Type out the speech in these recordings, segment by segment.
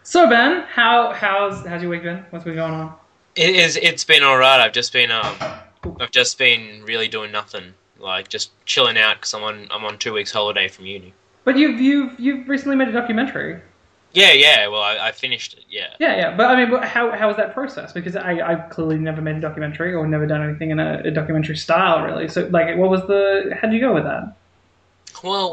So Ben, how's your week been? What's been going on? It's been all right. I've just been really doing nothing, like just chilling out because I'm on 2 weeks holiday from uni. But you've recently made a documentary. Yeah. Well, I finished it. Yeah. Yeah. But I mean, how was that process? Because I've clearly never made a documentary or never done anything in a documentary style really. So like, what was the? How did you go with that? Well,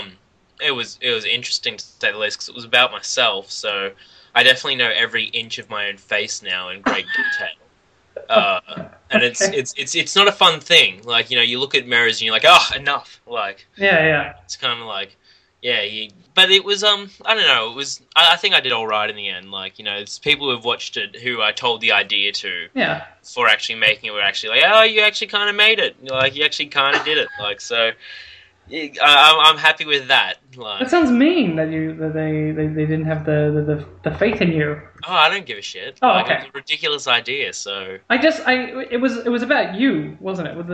it was interesting to say the least because it was about myself. So I definitely know every inch of my own face now in great detail. Uh, and it's Okay. it's it's it's not a fun thing. Like you look at mirrors and you're like, oh, enough. Like Yeah. it's kind of like, yeah, but it was I don't know. It was I think I did all right in the end. Like it's people who have watched it who I told the idea to Yeah. for actually making it were actually like, oh, you actually kind of made it. Like you actually kind of did it. Like so, yeah, I'm happy with that. That Like, sounds mean that they didn't have the faith in you. oh, I don't give a shit. Oh, Like it okay. was a ridiculous idea. So It was about you, wasn't it? With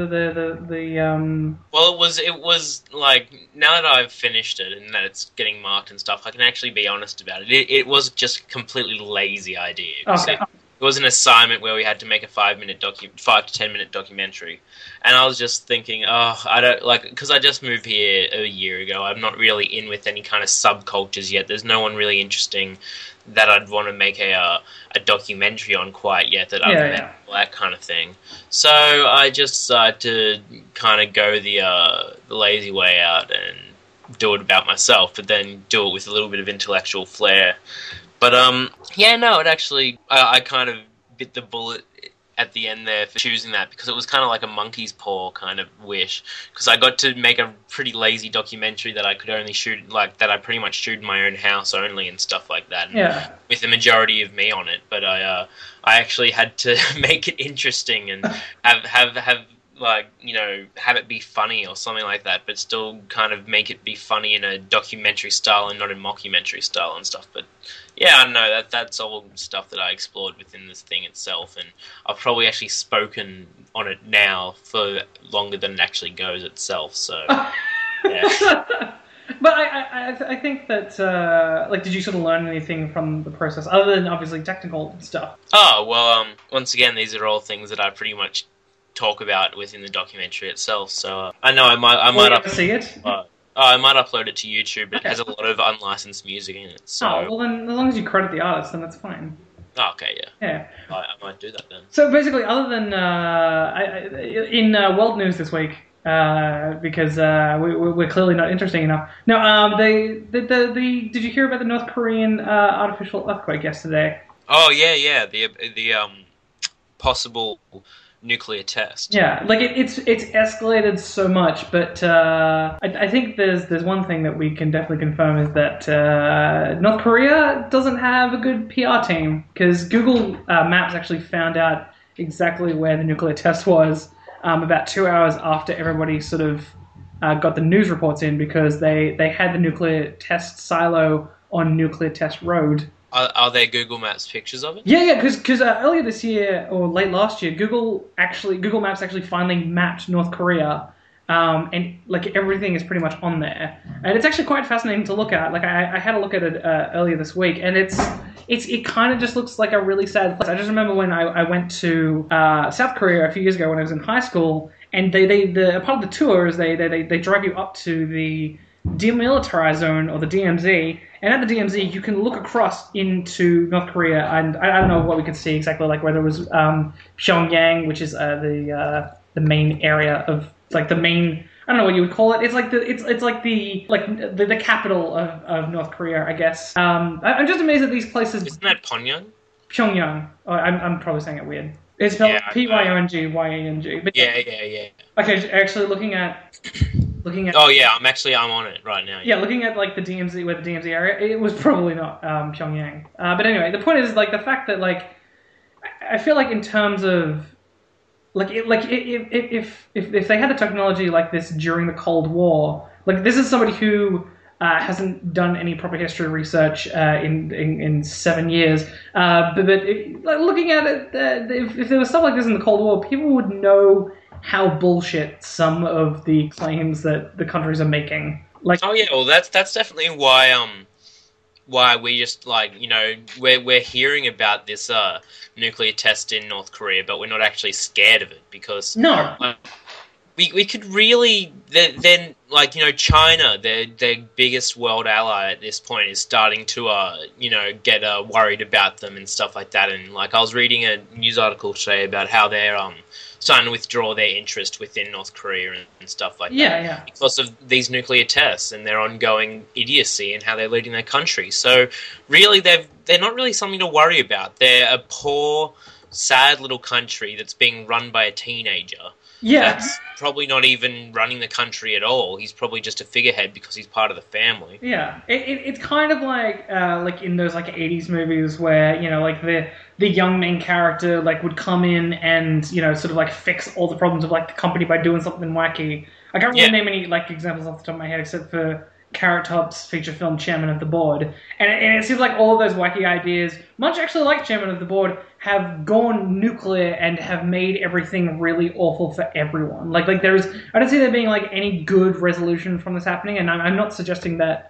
the. well, it was like now that I've finished it and that it's getting marked and stuff, I can actually be honest about it. It was just a completely lazy idea because Okay. it was an assignment where we had to make a 5 to 10 minute documentary, and I was just thinking, oh, I don't like because I just moved here a year ago. I'm not really in with any kind of subcultures yet. There's no one really interesting that I'd want to make a documentary on quite yet that I've Yeah, met, yeah. that kind of thing. So I just decided to kind of go the lazy way out and do it about myself, but then do it with a little bit of intellectual flair. But yeah, no, it actually I kind of bit the bullet at the end there for choosing that because it was kind of like a monkey's paw kind of wish because I got to make a pretty lazy documentary that I could only shoot like that I pretty much shoot in my own house only and stuff like that and Yeah. with the majority of me on it. But I actually had to make it interesting and have like have it be funny or something like that, but still kind of make it be funny in a documentary style and not in mockumentary style and stuff. But yeah, I don't know. That's all stuff that I explored within this thing itself, and I've probably actually spoken on it now for longer than it actually goes itself. So yeah. But I think that like, did you sort of learn anything from the process other than obviously technical stuff? Oh well. Once again, these are all things that I pretty much talk about within the documentary itself. So I know I Will might you up. ever see it? I might upload it to YouTube, but it Okay. has a lot of unlicensed music in it. Oh So, well, then as long as you credit the artist, then that's fine. oh, okay, yeah, Yeah. I might do that then. So basically, other than in world news this week, because we're clearly not interesting enough. No, the did you hear about the North Korean artificial earthquake yesterday? Oh yeah. The possible nuclear test. Yeah, like it's escalated so much, but I think there's one thing that we can definitely confirm is that North Korea doesn't have a good PR team because Google Maps actually found out exactly where the nuclear test was about 2 hours after everybody sort of got the news reports in because they had the nuclear test silo on Nuclear Test Road. Are there Google Maps pictures of it? Yeah, because earlier this year or late last year, Google Maps actually finally mapped North Korea, and like everything is pretty much on there, and it's actually quite fascinating to look at. Like I had a look at it earlier this week, and it kind of just looks like a really sad place. I just remember when I went to South Korea a few years ago when I was in high school, and the part of the tour is they drive you up to the demilitarized zone or the DMZ, and at the DMZ you can look across into North Korea, and I don't know what we could see exactly, like whether it was Pyongyang, which is the main area of like the main. I don't know what you would call it. It's like it's like the capital of North Korea, I guess. I'm just amazed at these places. Isn't that Pyongyang? Pyongyang. Oh, I'm probably saying it weird. It's spelled Yeah, Pyongyang. But yeah. okay, actually looking at Oh yeah, I'm on it right now. yeah, looking at like the DMZ, where the DMZ area, it was probably not Pyongyang. But anyway, the point is like the fact that like I feel like in terms of if they had the technology like this during the Cold War, like this is somebody who hasn't done any proper history research in 7 years. Like, looking at it, if there was stuff like this in the Cold War, people would know how bullshit some of the claims that the countries are making. Like, Oh yeah, well that's definitely why why we just we're hearing about this nuclear test in North Korea, but we're not actually scared of it because No. we could really then China, their biggest world ally at this point, is starting to get worried about them and stuff like that. And I was reading a news article today about how they're starting to withdraw their interest within North Korea and stuff like that because of these nuclear tests and their ongoing idiocy and how they're leading their country. So really, they're not really something to worry about. They're a poor, sad little country that's being run by a teenager. Yeah. That's probably not even running the country at all. He's probably just a figurehead because he's part of the family. Yeah. It's kind of like in those 80s movies where, the young main character would come in and, sort of fix all the problems of the company by doing something wacky. I can't really name any examples off the top of my head except for Carrot Top's feature film Chairman of the Board. And it seems like all of those wacky ideas, much actually like Chairman of the Board, have gone nuclear and have made everything really awful for everyone. I don't see there being any good resolution from this happening, and I'm not suggesting that,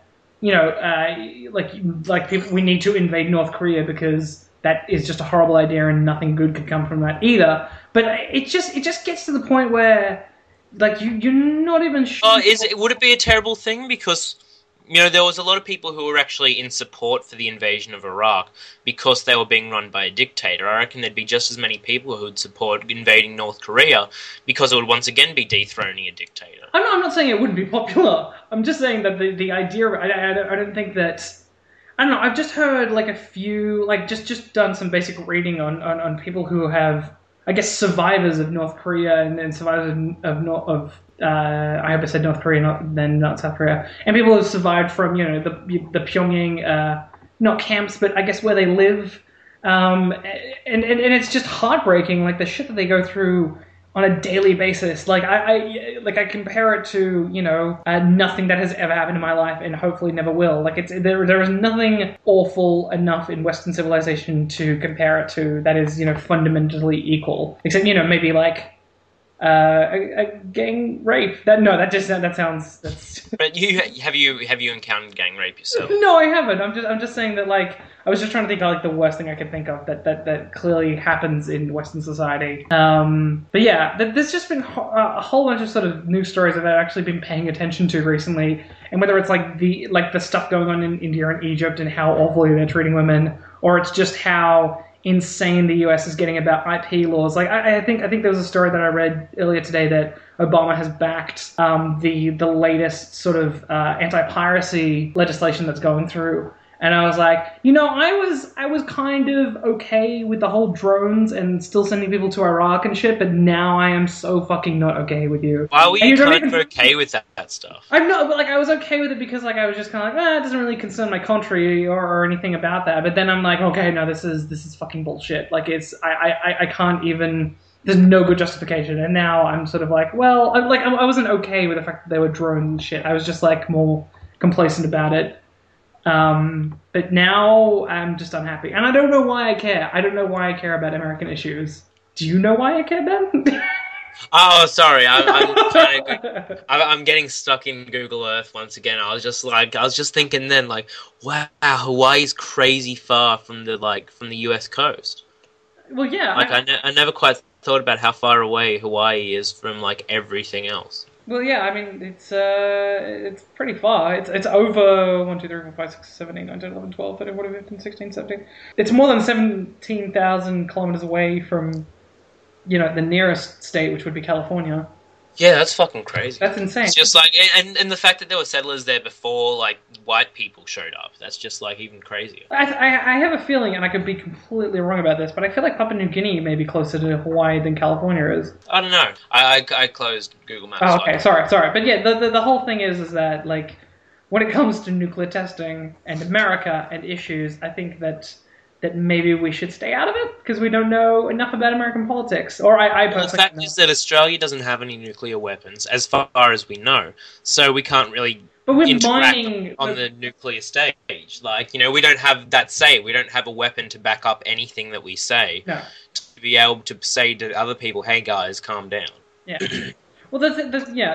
people, we need to invade North Korea because that is just a horrible idea and nothing good could come from that either. But it just gets to the point where you're not even sure. Would it be a terrible thing? Because there was a lot of people who were actually in support for the invasion of Iraq because they were being run by a dictator. I reckon there'd be just as many people who would support invading North Korea because it would once again be dethroning a dictator. I'm not saying it wouldn't be popular. I'm just saying that the idea. I don't think that. I don't know. I've just heard a few just done some basic reading on people who have, I guess, survivors of North Korea and survivors of I hope I said North Korea, not South Korea, and people who have survived from the Pyongyang not camps, but I guess where they live, and it's just heartbreaking, the shit that they go through on a daily basis. I compare it to nothing that has ever happened in my life and hopefully never will. There is nothing awful enough in Western civilization to compare it to that is fundamentally equal, except maybe a gang rape. That sounds. But have you encountered gang rape yourself? No, I haven't. I'm just saying that I was just trying to think of the worst thing I could think of that clearly happens in Western society. But yeah, there's just been a whole bunch of sort of news stories that I've actually been paying attention to recently, and whether it's the stuff going on in India and Egypt and how awfully they're treating women, or it's just how insane the US is getting about IP laws. I think there was a story that I read earlier today that Obama has backed the latest sort of anti-piracy legislation that's going through. And I was like, I was kind of okay with the whole drones and still sending people to Iraq and shit, but now I am so fucking not okay with you. Why were you kind of okay with that stuff? I'm not, but I was okay with it because I was just kind of it doesn't really concern my country or anything about that. But then I'm like, okay, no, this is fucking bullshit. I can't even. There's no good justification. And now I'm sort of well, I wasn't okay with the fact that they were drones and shit. I was just more complacent about it. But now I'm just unhappy. And I don't know why I care. I don't know why I care about American issues. Do you know why I care, Ben? Oh, sorry. I'm getting stuck in Google Earth once again. I was just thinking then, wow, Hawaii's crazy far from the US coast. Well, yeah. I never quite thought about how far away Hawaii is from everything else. Well, yeah, I mean, it's pretty far. It's over 1, 2, 3, 4, 5, 6, 7, 8, 9, 10, 11, 12, 13, 14, 15, 16, 17. It's more than 17,000 kilometers away from, the nearest state, which would be California. Yeah, that's fucking crazy. That's insane. It's just and the fact that there were settlers there before white people showed up. That's just even crazier. I have a feeling, and I could be completely wrong about this, but I feel like Papua New Guinea may be closer to Hawaii than California is. I don't know. I closed Google Maps. Oh, okay, sorry. But yeah, the whole thing is that when it comes to nuclear testing and America and issues, I think that maybe we should stay out of it because we don't know enough about American politics. Or I personally. The fact is that Australia doesn't have any nuclear weapons, as far as we know, so we can't really interact on the nuclear stage. We don't have that say. We don't have a weapon to back up anything that we say. No. To be able to say to other people, "Hey guys, calm down." Yeah. Well,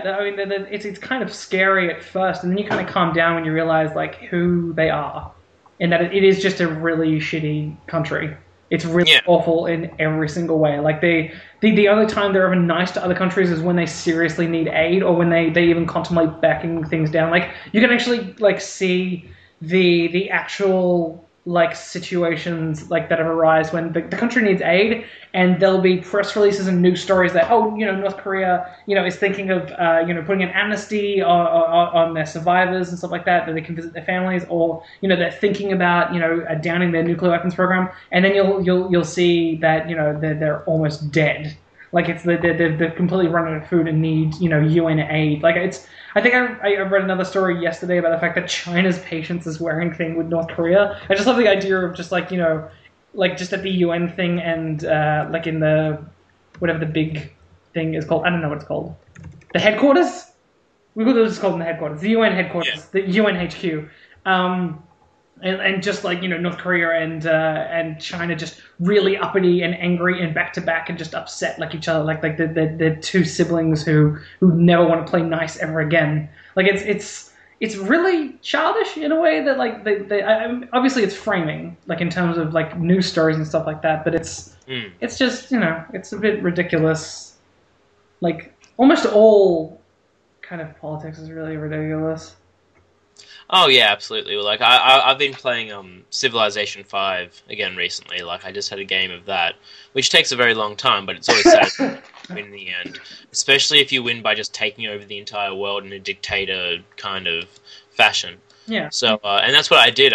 it's kind of scary at first, and then you kind of calm down when you realize who they are. in that it is just a really shitty country. It's really awful in every single way. Like the only time they're ever nice to other countries is when they seriously need aid, or when they even contemplate backing things down. Like you can actually like see the actual like situations like that have arisen when the country needs aid, and there'll be press releases and news stories that North Korea is thinking of putting an amnesty on their survivors and stuff like that they can visit their families, or they're thinking about downing their nuclear weapons program, and then you'll see that they're almost dead. Like they're completely running out of food and need UN aid. Like I think I read another story yesterday about the fact that China's patience is wearing thin with North Korea. I just love the idea of just like like just at the UN thing and like in the whatever the big thing is called. I don't know what it's called. The headquarters. We could just call them the headquarters. The UN headquarters. Yeah. The UN HQ. And just like North Korea and China just really uppity and angry and back to back and just upset like each other, like the two siblings who never want to play nice ever again. Like it's really childish in a way that like obviously it's framing like in terms of like news stories and stuff like that, but it's just it's a bit ridiculous. Like almost all kind of politics is really ridiculous. Oh yeah, absolutely. Like I've been playing Civilization 5 again recently. Like I just had a game of that, which takes a very long time, but it's always satisfying in the end. Especially if you win by just taking over the entire world in a dictator kind of fashion. Yeah. So and that's what I did.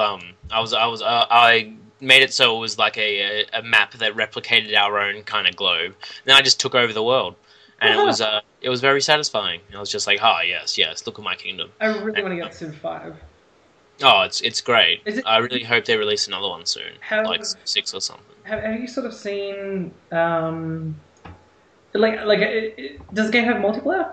I made it so it was like a map that replicated our own kind of globe. And then I just took over the world. And it was very satisfying. I was just like, yes, look at my kingdom. I really want to get Civ 5. Oh, it's great. I really hope they release another one soon, like 6 or something. Have you sort of seen, does the game have multiplayer?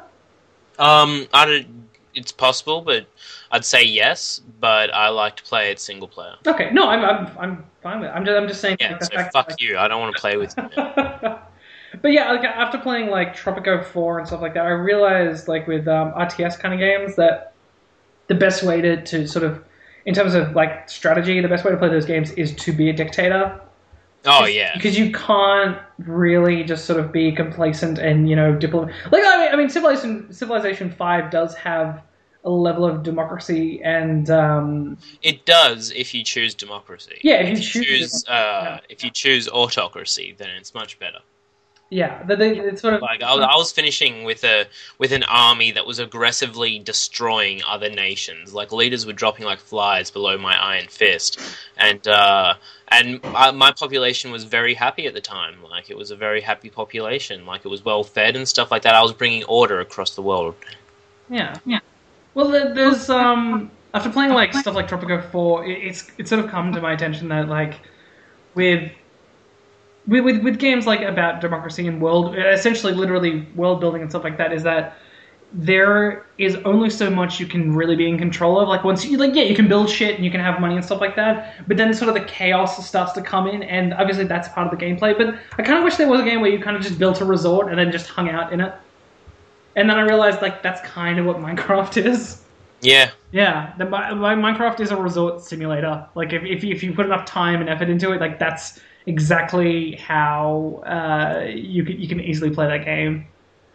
It's possible, but I'd say yes. But I like to play it single player. Okay, no, I'm fine with it. I'm just saying. Yeah, so fuck you. I don't want to play with you. But yeah, like after playing like Tropico 4 and stuff like that, I realized like with RTS kind of games that the best way to sort of, in terms of like strategy, the best way to play those games is to be a dictator. Oh yeah, because you can't really just sort of be complacent and diplomat. Like I mean, Civilization 5 does have a level of democracy and it does if you choose democracy. Yeah, if you choose autocracy, then it's much better. Yeah, it's sort of like I was finishing with an army that was aggressively destroying other nations. Like leaders were dropping like flies below my iron fist, and my population was very happy at the time. Like it was a very happy population. Like it was well fed and stuff like that. I was bringing order across the world. Yeah. Well, there's after playing like stuff like Tropico 4, it's sort of come to my attention that like with games like about democracy and essentially literally world building and stuff like that, is that there is only so much you can really be in control of. Like once you you can build shit and you can have money and stuff like that, but then sort of the chaos starts to come in, and obviously that's part of the gameplay. But I kind of wish there was a game where you kind of just built a resort and then just hung out in it. And then I realized like that's kind of what Minecraft is. Yeah. Yeah, Minecraft is a resort simulator. Like if you put enough time and effort into it, like that's exactly how you can easily play that game.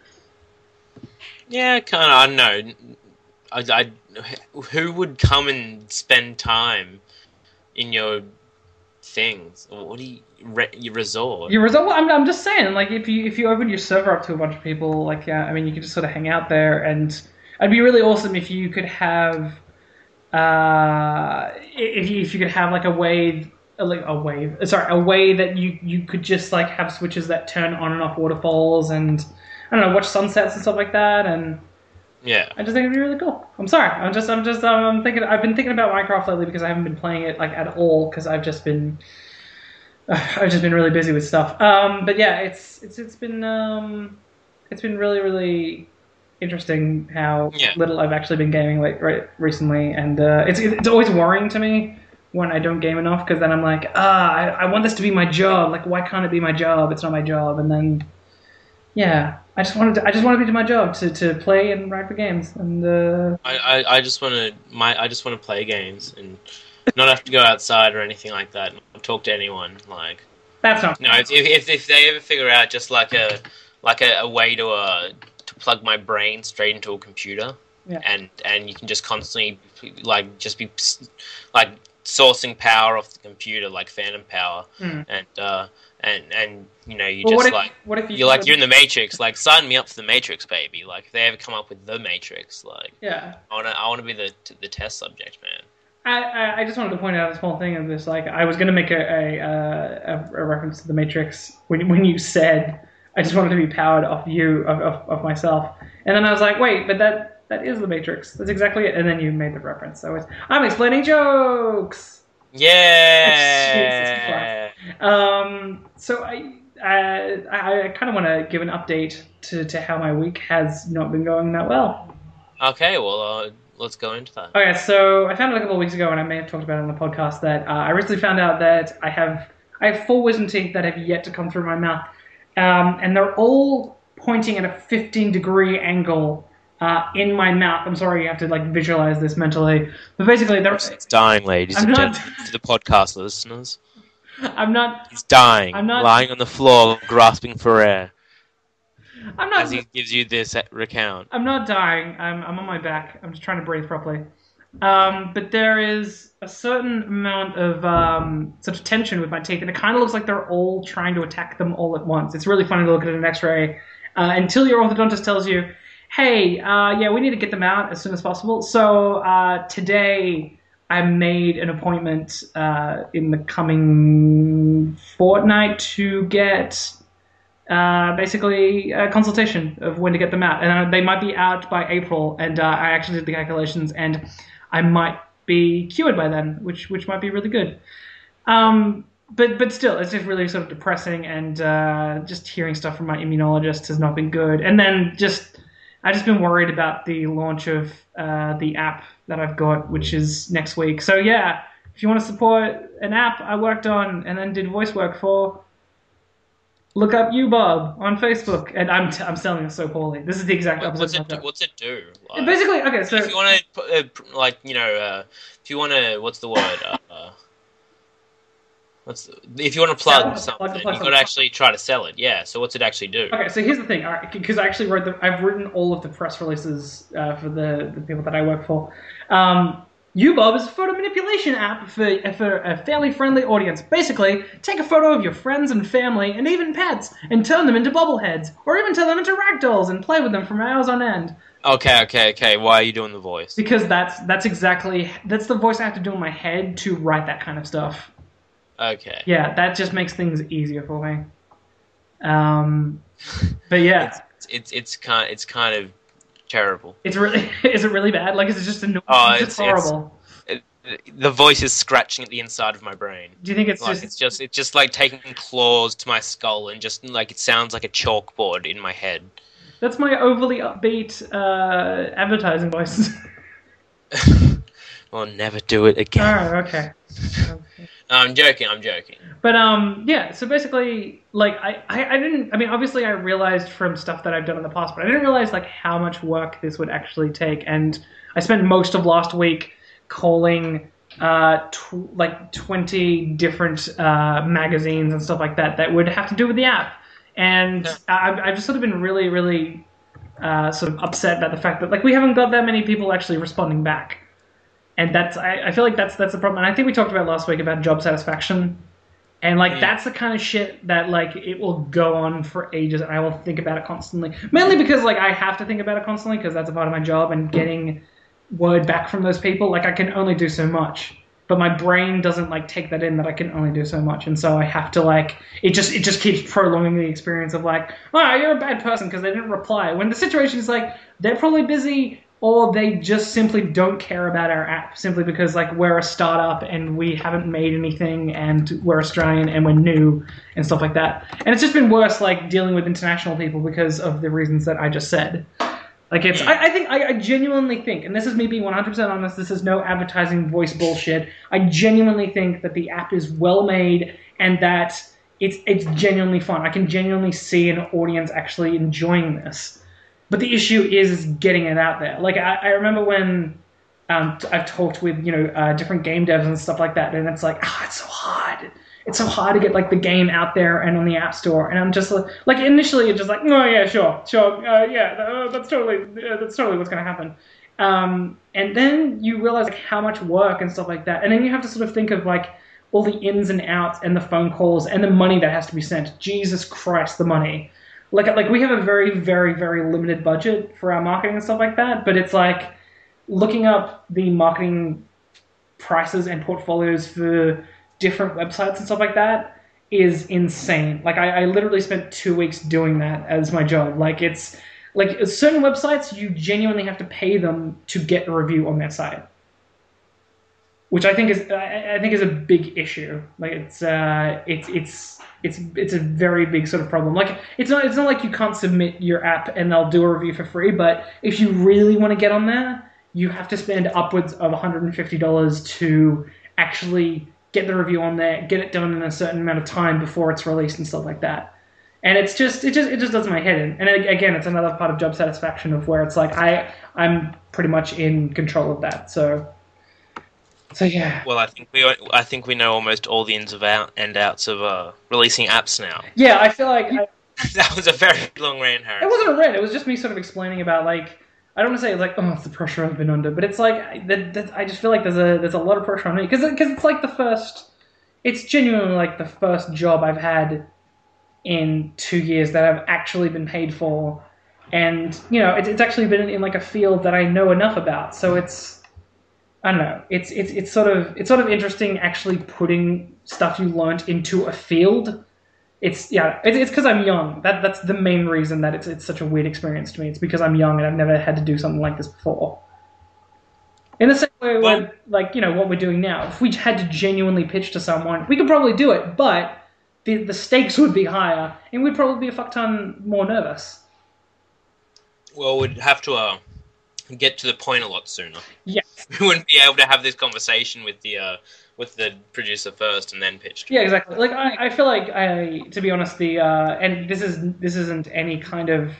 Yeah, kind of. I don't know. Who would come and spend time in your things? Or what do your resort? Your resort. Well, I'm just saying, like if you open your server up to a bunch of people, like I mean, you could just sort of hang out there, and it'd be really awesome if you could have if you could have like a way that you could just like have switches that turn on and off waterfalls, and I don't know, watch sunsets and stuff like that. And yeah, I just think it'd be really cool. I'm sorry, I'm thinking. I've been thinking about Minecraft lately because I haven't been playing it like at all because I've just been really busy with stuff. But yeah, it's been really really interesting how little I've actually been gaming recently, and it's always worrying to me when I don't game enough, because then I'm like, I want this to be my job. Like, why can't it be my job? It's not my job. And then, yeah, I just want to be my job to play and write for games. And I just want to play games, and Not have to go outside or anything like that. Not talk to anyone. Like, That's not. no, if they ever figure out just like a way to plug my brain straight into a computer, Yeah. and you can just constantly like just be like sourcing power off the computer like phantom power, and you know you Well, just what if you're in the Matrix, like sign me up for the Matrix, baby. Like if they ever come up with the Matrix, like Yeah. I wanna be the test subject, man. I just wanted to point out a small thing of this. Like, I was going to make a reference to the Matrix when you said I just wanted to be powered off of myself, and then I was like, wait, but that is the Matrix. That's exactly it. And then you made the reference. So I'm explaining jokes. Yeah. So I kind of want to give an update to how my week has not been going that well. Okay, well, let's go into that. Okay, so I found out a couple of weeks ago, and I may have talked about it on the podcast, that I recently found out that I have 4 wisdom teeth that have yet to come through my mouth, and they're all pointing at a 15-degree angle in my mouth. I'm sorry, you have to like visualize this mentally, but basically, It's dying, ladies and gentlemen, for the podcast listeners. I'm not. He's dying, I'm not lying on the floor, grasping for air. I'm not. As he gives you this recount. I'm not dying. I'm on my back. I'm just trying to breathe properly. But there is a certain amount of sort of tension with my teeth, and it kind of looks like they're all trying to attack them all at once. It's really funny to look at an X-ray until your orthodontist tells you, "Hey, yeah, we need to get them out as soon as possible." So today I made an appointment in the coming fortnight to get. Basically a consultation of when to get them out, and they might be out by April, and I actually did the calculations, and I might be cured by then, which might be really good. But still, it's just really sort of depressing, and just hearing stuff from my immunologist has not been good. And then I've just been worried about the launch of the app that I've got, which is next week. So yeah, if you want to support an app I worked on and then did voice work for, look up YouBob on Facebook, and I'm selling it so poorly. This is the exact opposite. What's it do? Like, basically, okay. So if you want to, if you want to, what's the word? If you want to plug something, you've got to actually try to sell it. Yeah. So what's it actually do? Okay. So here's the thing, because I actually I've written all of the press releases for the people that I work for. YouBob is a photo manipulation app for a fairly friendly audience. Basically, take a photo of your friends and family and even pets and turn them into bobbleheads, or even turn them into ragdolls and play with them for hours on end. Okay. Why are you doing the voice? Because that's the voice I have to do in my head to write that kind of stuff. Okay. Yeah, that just makes things easier for me. But yeah, it's kind of terrible. Is it really bad? Like, is it just annoying? It's horrible. The voice is scratching at the inside of my brain. Do you think it's like it's just like taking claws to my skull, and just like it sounds like a chalkboard in my head? That's my overly upbeat advertising voice. Well, never do it again. Oh, okay. I'm joking. But yeah. So basically, like I didn't. I mean, obviously, I realized from stuff that I've done in the past, but I didn't realize like how much work this would actually take. And I spent most of last week calling like 20 different magazines and stuff like that would have to do with the app. And I've just sort of been really, really sort of upset about the fact that like we haven't got that many people actually responding back. And I feel like that's the problem. And I think we talked about last week about job satisfaction. And like that's the kind of shit that like it will go on for ages, and I will think about it constantly. Mainly because like I have to think about it constantly because that's a part of my job, and getting word back from those people, like I can only do so much. But my brain doesn't like take that in that I can only do so much, and so I have to like it just keeps prolonging the experience of like, oh, you're a bad person because they didn't reply. When the situation is like they're probably busy, or they just simply don't care about our app simply because like we're a startup and we haven't made anything and we're Australian and we're new and stuff like that. And it's just been worse like dealing with international people because of the reasons that I just said. Like it's, I genuinely think, and this is me being 100% honest, this is no advertising voice bullshit. I genuinely think that the app is well made and that it's genuinely fun. I can genuinely see an audience actually enjoying this. But the issue is getting it out there. Like, I remember when I've talked with different game devs and stuff like that, and it's like, it's so hard. It's so hard to get like the game out there and on the App Store, and I'm just like initially it's just like, oh yeah, sure, that's totally what's going to happen. And then you realize like how much work and stuff like that, and then you have to sort of think of like all the ins and outs and the phone calls and the money that has to be sent. Jesus Christ, the money. Like we have a very, very, very limited budget for our marketing and stuff like that, but it's like looking up the marketing prices and portfolios for different websites and stuff like that is insane. Like I literally spent 2 weeks doing that as my job. Like it's like certain websites you genuinely have to pay them to get a review on their site, which I think is a big issue. Like it's a very big sort of problem. Like it's not like you can't submit your app and they'll do a review for free, but if you really want to get on there, you have to spend upwards of $150 to actually get the review on there, get it done in a certain amount of time before it's released and stuff like that. And it just does my head in. And again, it's another part of job satisfaction of where it's like I'm pretty much in control of that. So yeah. Well, I think we know almost all the ins and outs of releasing apps now. Yeah, I feel like that was a very long rant, Harry. It wasn't a rant. It was just me sort of explaining about like, I don't want to say like, oh, it's the pressure I've been under, but it's like I just feel like there's a lot of pressure on me because it's like it's genuinely like the first job I've had in 2 years that I've actually been paid for, and it's actually been in like a field that I know enough about. So it's, I don't know, it's sort of interesting actually putting stuff you learnt into a field. It's because I'm young. That's the main reason that it's such a weird experience to me. It's because I'm young and I've never had to do something like this before. In the same way, with like what we're doing now. If we had to genuinely pitch to someone, we could probably do it, but the stakes would be higher, and we'd probably be a fuck ton more nervous. Well, we'd have to get to the point a lot sooner. Yes. We wouldn't be able to have this conversation with the producer first and then pitch. Yeah, exactly. Like I feel like to be honest, and this isn't any kind of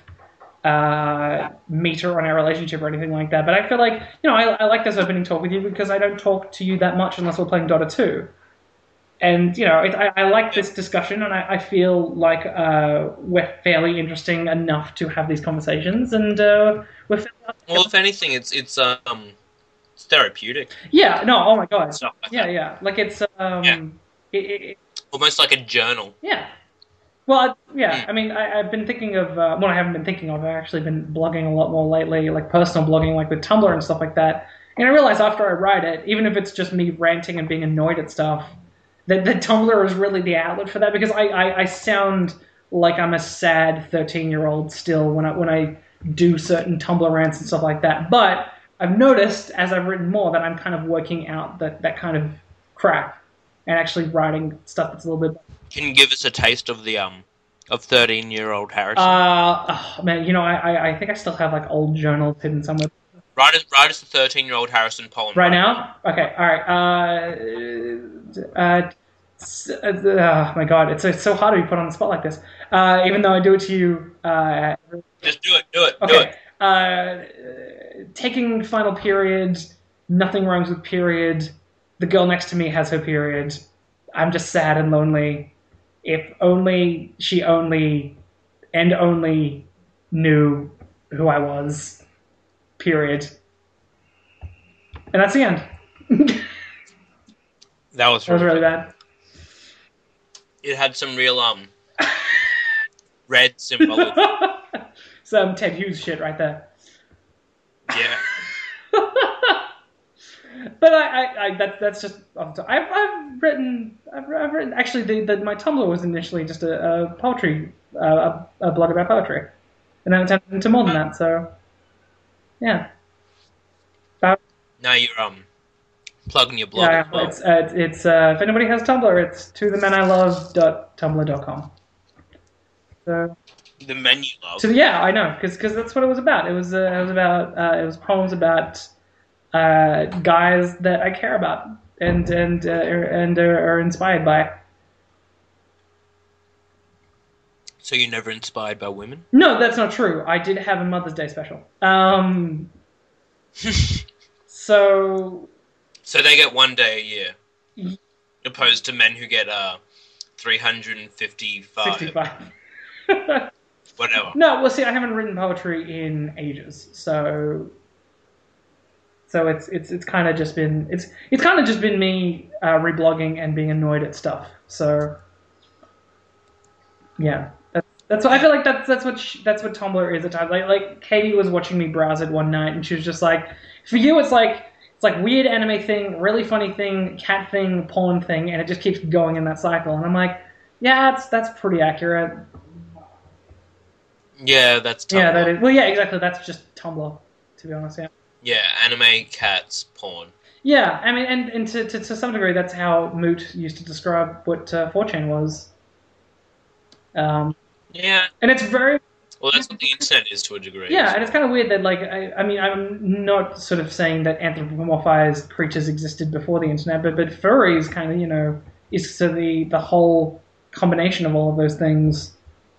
meter on our relationship or anything like that, but I feel like I like this opening talk with you because I don't talk to you that much unless we're playing Dota 2. And I like this discussion, and I feel like we're fairly interesting enough to have these conversations, and we're fairly... Well, if anything, it's therapeutic. Yeah. No. Oh my god. Yeah. Like it's almost like a journal. Yeah. Well, yeah. I mean, I've been thinking of I haven't been thinking of. I've actually been blogging a lot more lately, like personal blogging, like with Tumblr and stuff like that. And I realize after I write it, even if it's just me ranting and being annoyed at stuff, that Tumblr is really the outlet for that, because I sound like I'm a sad 13-year-old still when I do certain Tumblr rants and stuff like that. But I've noticed as I've written more that I'm kind of working out that kind of crap and actually writing stuff that's a little bit... Can you give us a taste of the of 13-year-old Harrison? Man, I think I still have like old journals hidden somewhere. Write us the 13-year-old Harrison poem. Right now? Okay, all right. Oh my god, it's so hard to be put on the spot like this. Even though I do it to you. Just do it. Okay. Do it. Taking final period. Nothing rhymes with period. The girl next to me has her period. I'm just sad and lonely. If only she only knew who I was. Period. And that's the end. That was really bad. It had some real red symbolic. Some Ted Hughes shit right there. Yeah. But that's just... I've written actually my Tumblr was initially just a poetry a blog about poetry, and then it turned into more than that. So yeah. Now you're plugging your blog. Yeah, as well. It's if anybody has Tumblr, it's tothemenilove.tumblr.com. So the men you love. So yeah, I know, because that's what it was about. It was poems about guys that I care about and are inspired by. So you're never inspired by women? No, that's not true. I did have a Mother's Day special. So they get 1 day a year, Y- opposed to men who get 355. 65. Whatever. No, well, see, I haven't written poetry in ages, so it's kind of just been me reblogging and being annoyed at stuff. So yeah, that's what I feel like. That's what Tumblr is at times. Like Katie was watching me browse it one night, and she was just like, for you, it's like weird anime thing, really funny thing, cat thing, porn thing, and it just keeps going in that cycle. And I'm like, yeah, that's pretty accurate. Yeah, that's Tumblr. Yeah, that is. Well, yeah, exactly. That's just Tumblr, to be honest. Yeah. Yeah, anime, cats, porn. Yeah, I mean, and to some degree, that's how Moot used to describe what 4chan was. Yeah. And it's very... Well, that's what the internet is to a degree. Yeah, and it's kind of weird that, like, I mean, I'm not sort of saying that anthropomorphized creatures existed before the internet, but furries kind of, you know, is so the whole combination of all of those things.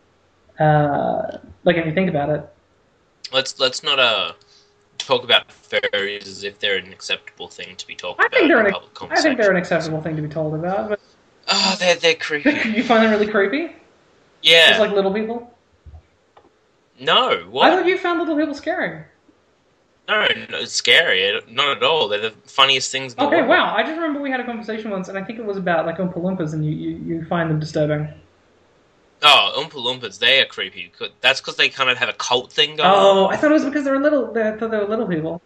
Like, if you think about it. Let's not talk about furries as if they're an acceptable thing to be talked about in public conversation. I think they're an acceptable thing to be told about. But oh, they're creepy. You find them really creepy? Yeah. Just like little people? No, what? I thought you found little people scary. No, it's scary. Not at all. They're the funniest things in the world. Okay, wow. I just remember we had a conversation once, and I think it was about, like, Oompa Loompas, and you find them disturbing. Oh, Oompa Loompas, they are creepy. That's because they kind of have a cult thing going Oh, on. I thought it was because they were little. I thought they were little people.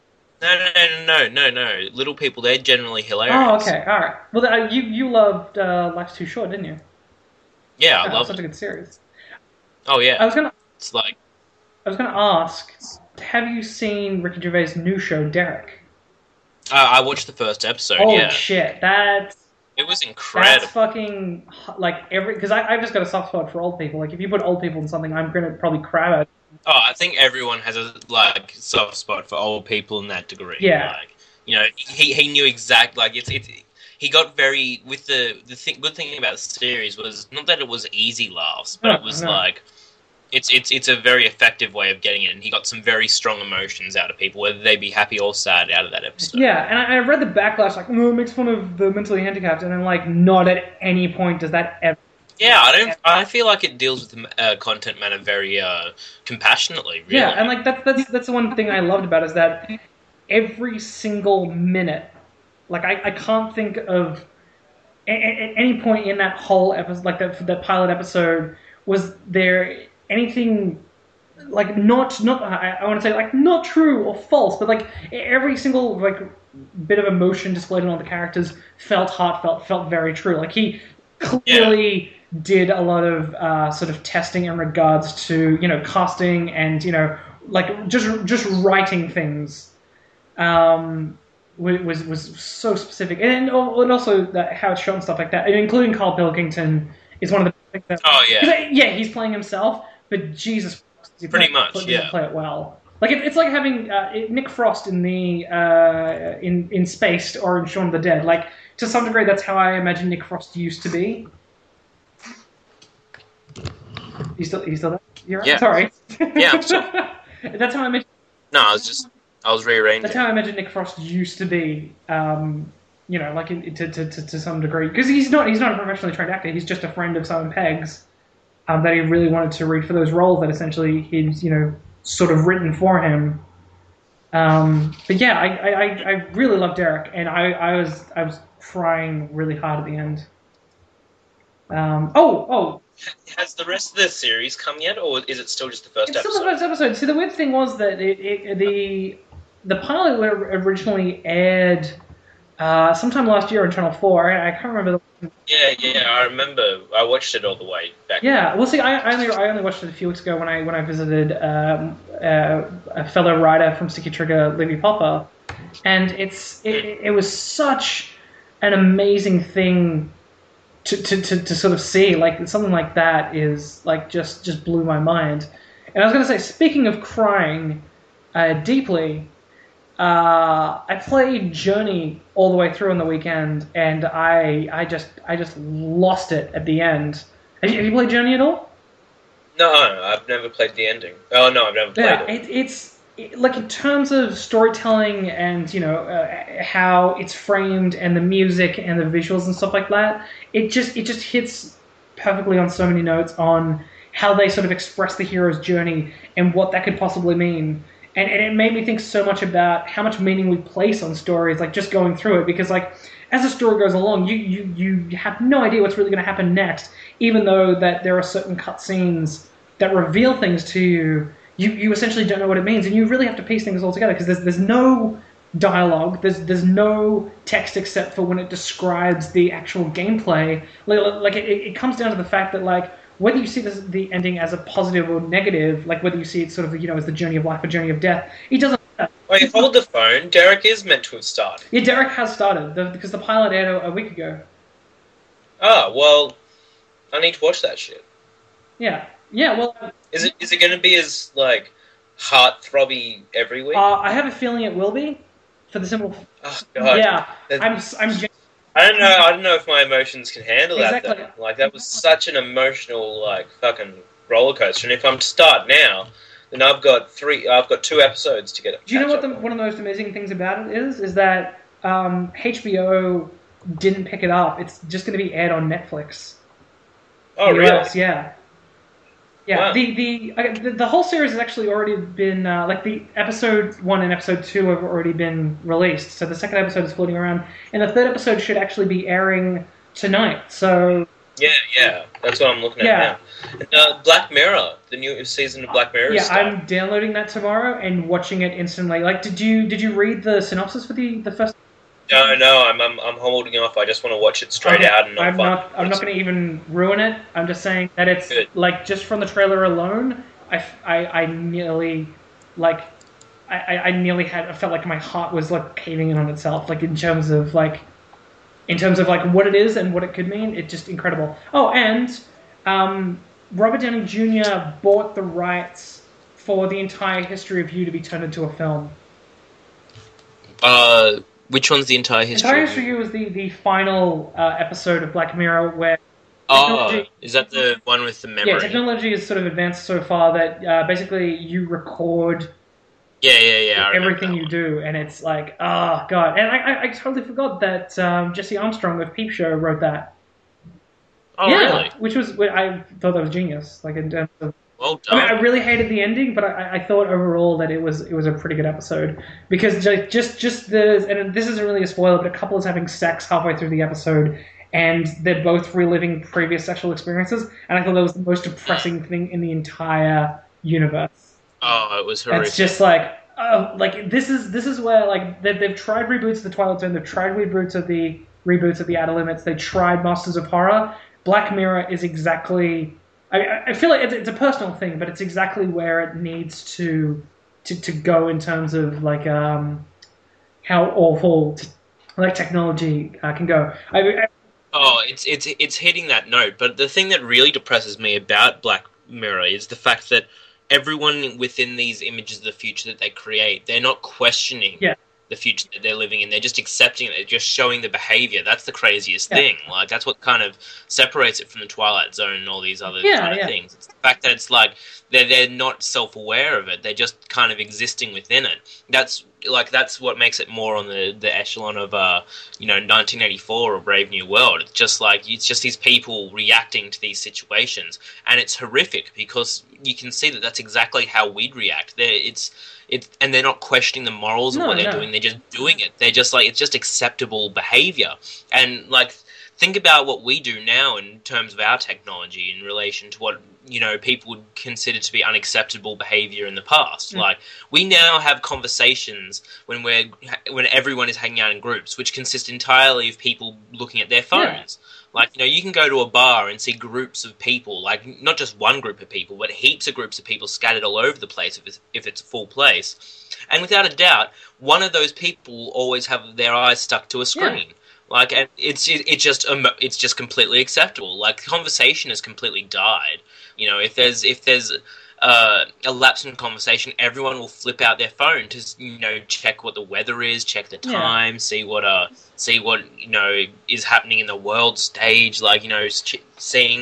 No. Little people, they're generally hilarious. Oh, okay, all right. Well, you loved Life's Too Short, didn't you? Yeah, I love such it. a good series. Oh, yeah. I was gonna ask, have you seen Ricky Gervais' new show, Derek? I watched the first episode, Holy yeah. shit, it was incredible. That's fucking, like, because I've just got a soft spot for old people. Like, if you put old people in something, I'm gonna probably crab it. Oh, I think everyone has a, like, soft spot for old people in that degree. Yeah. Like, you know, he knew exactly, like, he got very, with the good thing about the series was, not that it was easy laughs, but it was like, it's a very effective way of getting it, and he got some very strong emotions out of people, whether they be happy or sad out of that episode. Yeah, and I read the backlash, like, oh, it makes fun of the mentally handicapped, and I'm like, not at any point does that ever... Yeah, I feel like it deals with the content matter very compassionately, really. Yeah, and, like, that's the one thing I loved about it, is that every single minute, like, I can't think of at any point in that whole episode, like, that pilot episode, was there anything, like, not I want to say, like, not true or false, but, like, every single, like, bit of emotion displayed on all the characters felt heartfelt, felt very true. Like, he clearly did a lot of sort of testing in regards to, you know, casting and, you know, like, just writing things. Was so specific, and also how it's shot and stuff like that, and including Carl Pilkington is one of the things that, he's playing himself, but Jesus Christ, he play it well. Like it's like having Nick Frost in the in Spaced or in Shaun of the Dead. Like, to some degree, that's how I imagine Nick Frost used to be. You still there? You're right? Yeah. Sorry. Yeah, I'm still... That's how I imagine. No, I was rearranging. That's how I imagine Nick Frost used to be. You know, like to some degree, because he's not a professionally trained actor. He's just a friend of Simon Pegg's that he really wanted to read for those roles that essentially he's, you know, sort of written for him. But yeah, I really loved Derek, and I was crying really hard at the end. Has the rest of the series come yet, or is it still just the first episode? It's still the first episode. See, the weird thing was that the pilot originally aired sometime last year on Channel 4. I can't remember the... Yeah, I remember. I watched it all the way back. Yeah, well, see, I only watched it a few weeks ago when I visited a fellow writer from Sticky Trigger, Libby Popper, and it was such an amazing thing to sort of see. Like, something like that is, like, just blew my mind. And I was going to say, speaking of crying deeply, I played Journey all the way through on the weekend, and I just lost it at the end. Have you played Journey at all? No, I've never played the ending. Oh no, I've never played it. like in terms of storytelling and how it's framed and the music and the visuals and stuff like that, it just hits perfectly on so many notes on how they sort of express the hero's journey and what that could possibly mean. And it made me think so much about how much meaning we place on stories, like just going through it, because like as the story goes along, you have no idea what's really going to happen next, even though that there are certain cutscenes that reveal things to you. You essentially don't know what it means, and you really have to piece things all together because there's no dialogue, there's no text except for when it describes the actual gameplay. Like it comes down to the fact that like whether you see the ending as a positive or negative, like whether you see it sort of as the journey of life or journey of death, it doesn't matter. Wait, hold the phone. Derek is meant to have started. Yeah, Derek has started because the pilot aired a week ago. Oh well, I need to watch that shit. Yeah. Well, is it going to be as like heart-throbby every week? I have a feeling it will be, for the simple. Oh god. Yeah, I'm. I don't know if my emotions can handle exactly. that. Though. Like that was such an emotional like fucking roller coaster. And if I'm to start now, then I've got 2 episodes to get. Do you know what one of the most amazing things about it is? Is that HBO didn't pick it up. It's just going to be aired on Netflix. Oh really? Yeah. Yeah, wow. The whole series has actually already been like the episode 1 and episode 2 have already been released. So the second episode is floating around, and the third episode should actually be airing tonight. So yeah, that's what I'm looking at now. And, Black Mirror, the new season of Black Mirror. Yeah, I'm downloading that tomorrow and watching it instantly. Like, did you read the synopsis for the first? No, I'm holding off. I just want to watch it straight out. And I'm not going to even ruin it. I'm just saying that it's good. Like just from the trailer alone, I nearly I felt like my heart was like caving in on itself. Like in terms of like what it is and what it could mean. It's just incredible. Oh, and Robert Downey Jr. bought the rights for the entire history of You to be turned into a film. Which one's the entire history? Entire history of You was the final episode of Black Mirror where... is that the one with the memory? Yeah, technology has sort of advanced so far that basically you record everything you do, and it's like, oh, God. And I totally forgot that Jesse Armstrong of Peep Show wrote that. Oh, really? Which was... I thought that was genius, like in terms of... Well done. I mean, I really hated the ending, but I thought overall that it was a pretty good episode because just and this isn't really a spoiler, but a couple is having sex halfway through the episode, and they're both reliving previous sexual experiences, and I thought that was the most depressing thing in the entire universe. Oh, it was horrific. It's just like, oh, like this is where like they've tried reboots of the Twilight Zone, they've tried reboots of the Outer Limits, they tried Masters of Horror. Black Mirror is exactly. I feel like it's a personal thing, but it's exactly where it needs to go in terms of like how awful like technology can go. It's hitting that note. But the thing that really depresses me about Black Mirror is the fact that everyone within these images of the future that they create, they're not questioning the future that they're living in. They're just accepting it. They're just showing the behavior. That's the craziest thing. Like, that's what kind of separates it from the Twilight Zone and all these other kind of things. It's the fact that it's like they're not self-aware of it. They're just kind of existing within it. That's what makes it more on the echelon of 1984 or Brave New World. It's just these people reacting to these situations, and it's horrific because you can see that that's exactly how we'd react. And they're not questioning the morals of what they're doing. They're just doing it. They're just like, it's just acceptable behavior. And like, think about what we do now in terms of our technology in relation to what, people would consider to be unacceptable behavior in the past. Like, we now have conversations when everyone is hanging out in groups, which consist entirely of people looking at their phones. Like, you can go to a bar and see groups of people, like, not just one group of people, but heaps of groups of people scattered all over the place if it's a full place. And without a doubt, one of those people will always have their eyes stuck to a screen. Yeah. Like, and it's just completely acceptable. Like, conversation has completely died. If there's a lapse in conversation, everyone will flip out their phone to check what the weather is, check the time, see what is happening in the world stage, like seeing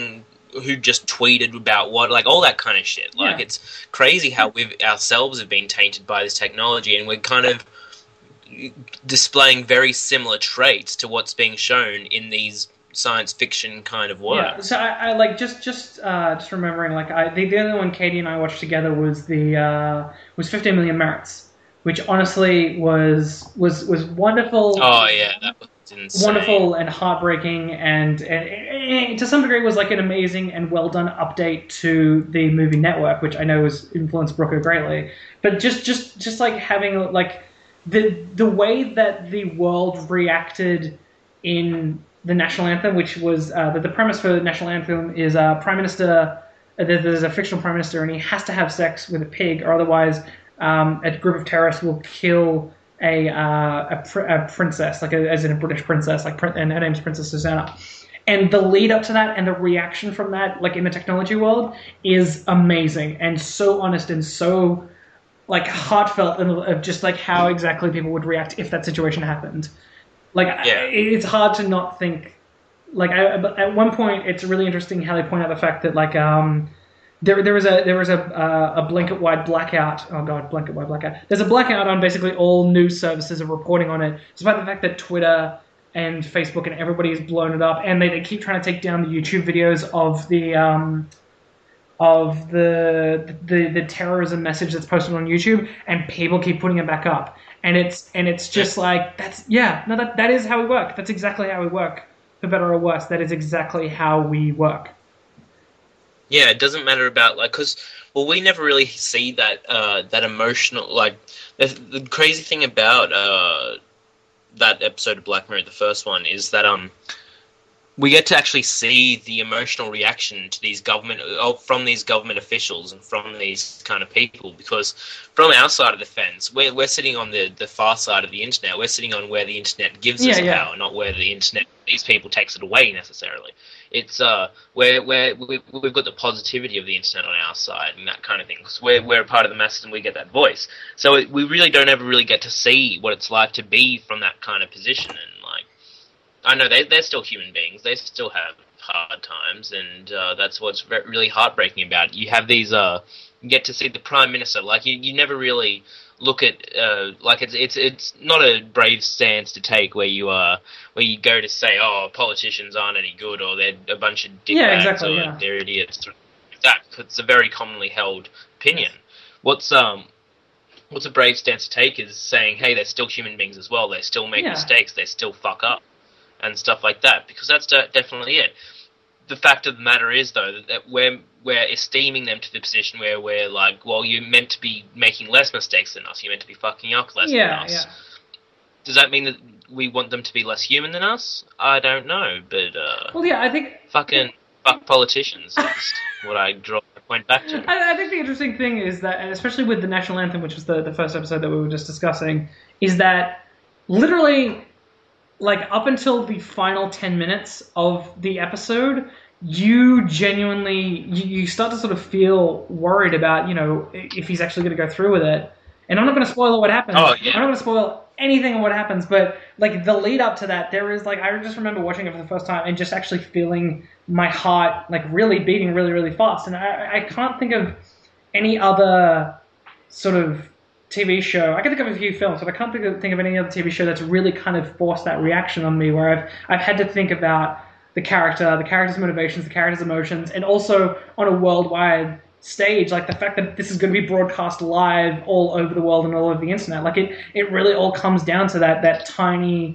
who just tweeted about what, like all that kind of shit. Like Yeah. it's crazy how we've ourselves have been tainted by this technology, and we're kind of displaying very similar traits to what's being shown in these science fiction kind of Yeah, works. so I like just remembering like the only one Katie and I watched together was the was 15 Million Merits, which honestly was wonderful. Oh yeah, that was insane. Wonderful and heartbreaking, and to some degree was like an amazing and well done update to the movie Network, which I know has influenced Brooker greatly. But just like having like the way that the world reacted in the national anthem, which was the premise for the national anthem is prime minister. There's a fictional prime minister, and he has to have sex with a pig, or otherwise a group of terrorists will kill a princess, like as in a British princess, and her name's Princess Susanna. And the lead up to that and the reaction from that, like in the technology world, is amazing and so honest and so like heartfelt, and of just like how exactly people would react if that situation happened. Like it's hard to not think. Like but at one point, it's really interesting how they point out the fact that like there was a blanket wide blackout. Oh god, blanket wide blackout. There's a blackout on basically all news services are reporting on it, despite the fact that Twitter and Facebook and everybody has blown it up, and they keep trying to take down the YouTube videos of the terrorism message that's posted on YouTube, and people keep putting it back up, and it's just like that is how we work. That's exactly how we work, for better or worse. That is exactly how we work. Yeah, it doesn't matter about like because we never really see that that emotional like the crazy thing about that episode of Black Mirror, the first one, is that we get to actually see the emotional reaction to these from these government officials and from these kind of people, because from our side of the fence, we're sitting on the far side of the internet. We're sitting on where the internet gives us power, not where the internet, these people, takes it away necessarily. It's we've got the positivity of the internet on our side and that kind of thing, because we're a part of the masses and we get that voice. So we really don't ever really get to see what it's like to be from that kind of position. And like, I know they're still human beings. They still have hard times, and that's what's really heartbreaking about it. You have these, you get to see the Prime Minister. Like, you never really look at, like, it's not a brave stance to take where you go to say, oh, politicians aren't any good, or they're a bunch of dickbags, or they're idiots. That, it's a very commonly held opinion. What's a brave stance to take is saying, hey, they're still human beings as well. They still make mistakes. They still fuck up. And stuff like that, because that's definitely it. The fact of the matter is, though, that we're esteeming them to the position where we're like, well, you're meant to be making less mistakes than us. You're meant to be fucking up less than us. Yeah. Does that mean that we want them to be less human than us? I don't know, but I think fuck politicians is what I draw my point back to. I think the interesting thing is that, and especially with the national anthem, which was the first episode that we were just discussing, is that literally, like, up until the final 10 minutes of the episode, you genuinely, you start to sort of feel worried about, you know, if he's actually going to go through with it. And I'm not going to spoil what happens. Oh, yeah. I'm not going to spoil anything of what happens, but, like, the lead up to that, there is, like, I just remember watching it for the first time and just actually feeling my heart, like, really beating really, really fast. And I can't think of any other sort of TV show. I can think of a few films, but I can't think of any other TV show that's really kind of forced that reaction on me, where I've had to think about the character's motivations, the character's emotions, and also on a worldwide stage, like the fact that this is going to be broadcast live all over the world and all over the internet. Like it really all comes down to that tiny,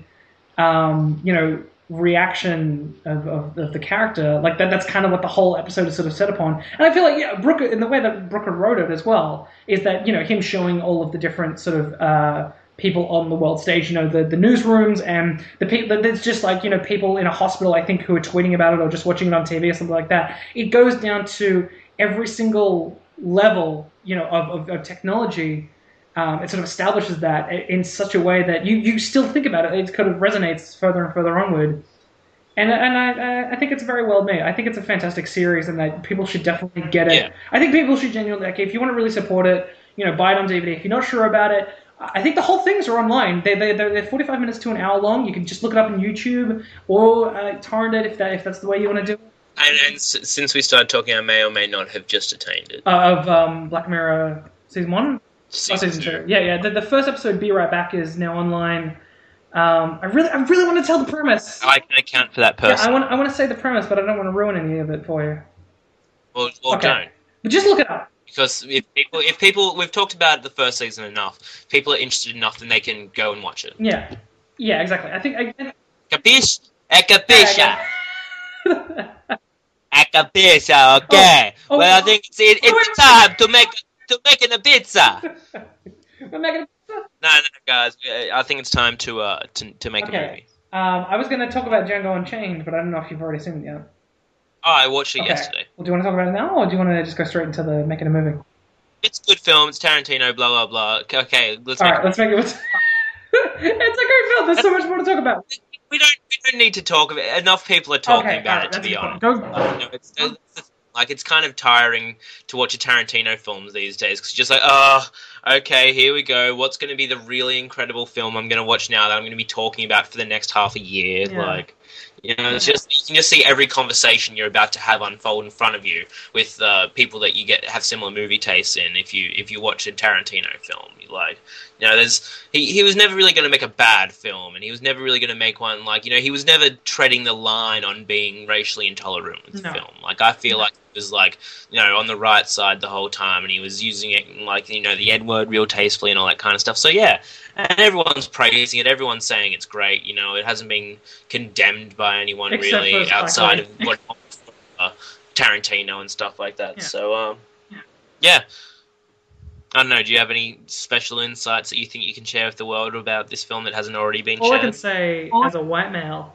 reaction of the character. Like that's kind of what the whole episode is sort of set upon. And I feel like Brooker, in the way that Brooker wrote it as well, is that, you know, him showing all of the different sort of people on the world stage, you know, the newsrooms and the people. There's just like, you know, people in a hospital, I think, who are tweeting about it or just watching it on TV or something like that. It goes down to every single level, you know, of technology. It sort of establishes that in such a way that you still think about it. It kind of resonates further and further onward. And I think it's very well made. I think it's a fantastic series, and that people should definitely get it. Yeah. I think people should genuinely, like, if you want to really support it, you know, buy it on DVD. If you're not sure about it, I think the whole things are online. They're 45 minutes to an hour long. You can just look it up on YouTube or torrent it if that's the way you want to do it. And since we started talking, I may or may not have just attained it. Of Black Mirror season 1? Season 2. Yeah. The first episode, Be Right Back, is now online. I really want to tell the premise. I can account for that person. Yeah, I want to say the premise, but I don't want to ruin any of it for you. Well, Okay. don't. But just look it up. Because if people, we've talked about the first season enough. People are interested enough, then they can go and watch it. Yeah, exactly. I think. Capiche? Capisha? Capisha, okay. I think it's time to make a pizza. We're making a pizza? No, guys. I think it's time to make a movie. I was going to talk about Django Unchained, but I don't know if you've already seen it yet. Oh, I watched it yesterday. Well, do you want to talk about it now, or do you want to just go straight into the making a movie? It's a good film. It's Tarantino. Blah blah blah. Okay, let's make it. It's a great film. There's so much more to talk about. We don't need to talk about it. Enough people are talking about it, to be honest. It's kind of tiring to watch a Tarantino films these days, because you're just like, okay, here we go. What's going to be the really incredible film I'm going to watch now that I'm going to be talking about for the next half a year? Yeah. It's just, you can just see every conversation you're about to have unfold in front of you with people that you have similar movie tastes in. If you watch a Tarantino film, he was never really going to make a bad film, and he was never really going to make one he was never treading the line on being racially intolerant with the film. I feel like he was on the right side the whole time, and he was using it the N word real tastefully and all that kind of stuff. So yeah. And everyone's praising it. Everyone's saying it's great. It hasn't been condemned by anyone really outside of what Tarantino and stuff like that. Yeah. So, yeah. I don't know. Do you have any special insights that you think you can share with the world about this film that hasn't already been shared? All I can say as a white male,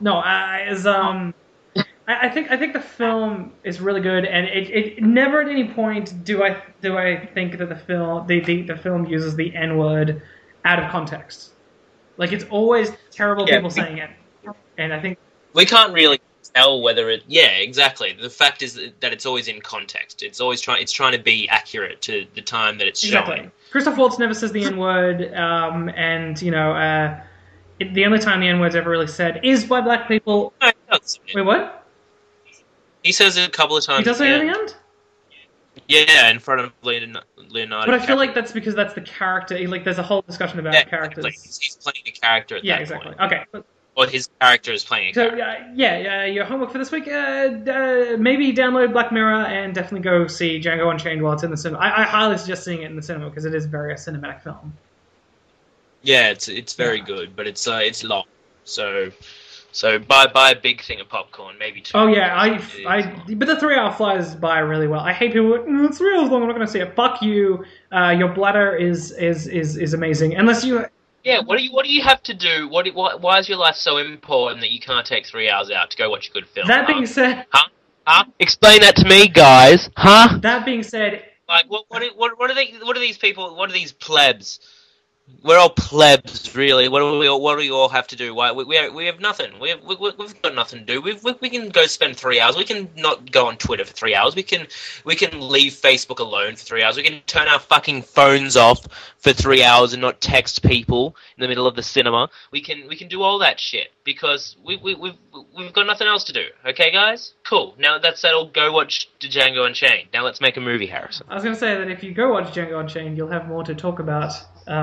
I think the film is really good, and it never at any point do I think that the film uses the N word out of context. It's always terrible people saying it, and I think we can't really tell whether it. Yeah, exactly. The fact is that it's always in context. It's always trying to be accurate to the time that it's showing. Christoph Waltz never says the N word, and the only time the N word's ever really said is by black people. No, wait, what? He says it a couple of times. He does say it at the end? Yeah, in front of Leonardo. But I feel like that's because that's the character. There's a whole discussion about characters. Exactly. He's playing a character at that point. Okay. Or his character is playing a character. Your homework for this week, maybe download Black Mirror and definitely go see Django Unchained while it's in the cinema. I highly suggest seeing it in the cinema because it is very a cinematic film. Yeah, it's very good, but it's long. So buy a big thing of popcorn, maybe 2. Oh yeah, but the 3-hour flies by really well. I hate people. It's 3 hours long. I'm not going to see it. Fuck you. Your bladder is amazing. Unless you. Yeah. What do you have to do? Why is your life so important that you can't take 3 hours out to go watch a good film? That being said. Huh? Explain that to me, guys. Huh? That being said. What are these people? What are these plebs? We're all plebs, really. What do we all have to do? Why we have nothing. We've got nothing to do. We can go spend 3 hours. We can not go on Twitter for 3 hours. We can leave Facebook alone for 3 hours. We can turn our fucking phones off for 3 hours and not text people in the middle of the cinema. We can do all that shit because we've got nothing else to do. Okay, guys? Cool. Now that's settled. Go watch Django Unchained. Now let's make a movie, Harrison. I was going to say that if you go watch Django Unchained, you'll have more to talk about.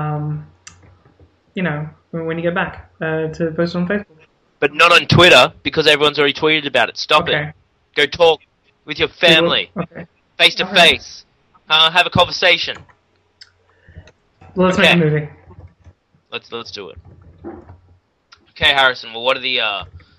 When you get back to post on Facebook. But not on Twitter, because everyone's already tweeted about it. Stop it. Go talk with your family. Face to face. Have a conversation. Well, let's make a movie. Let's do it. Okay, Harrison. Well, what are the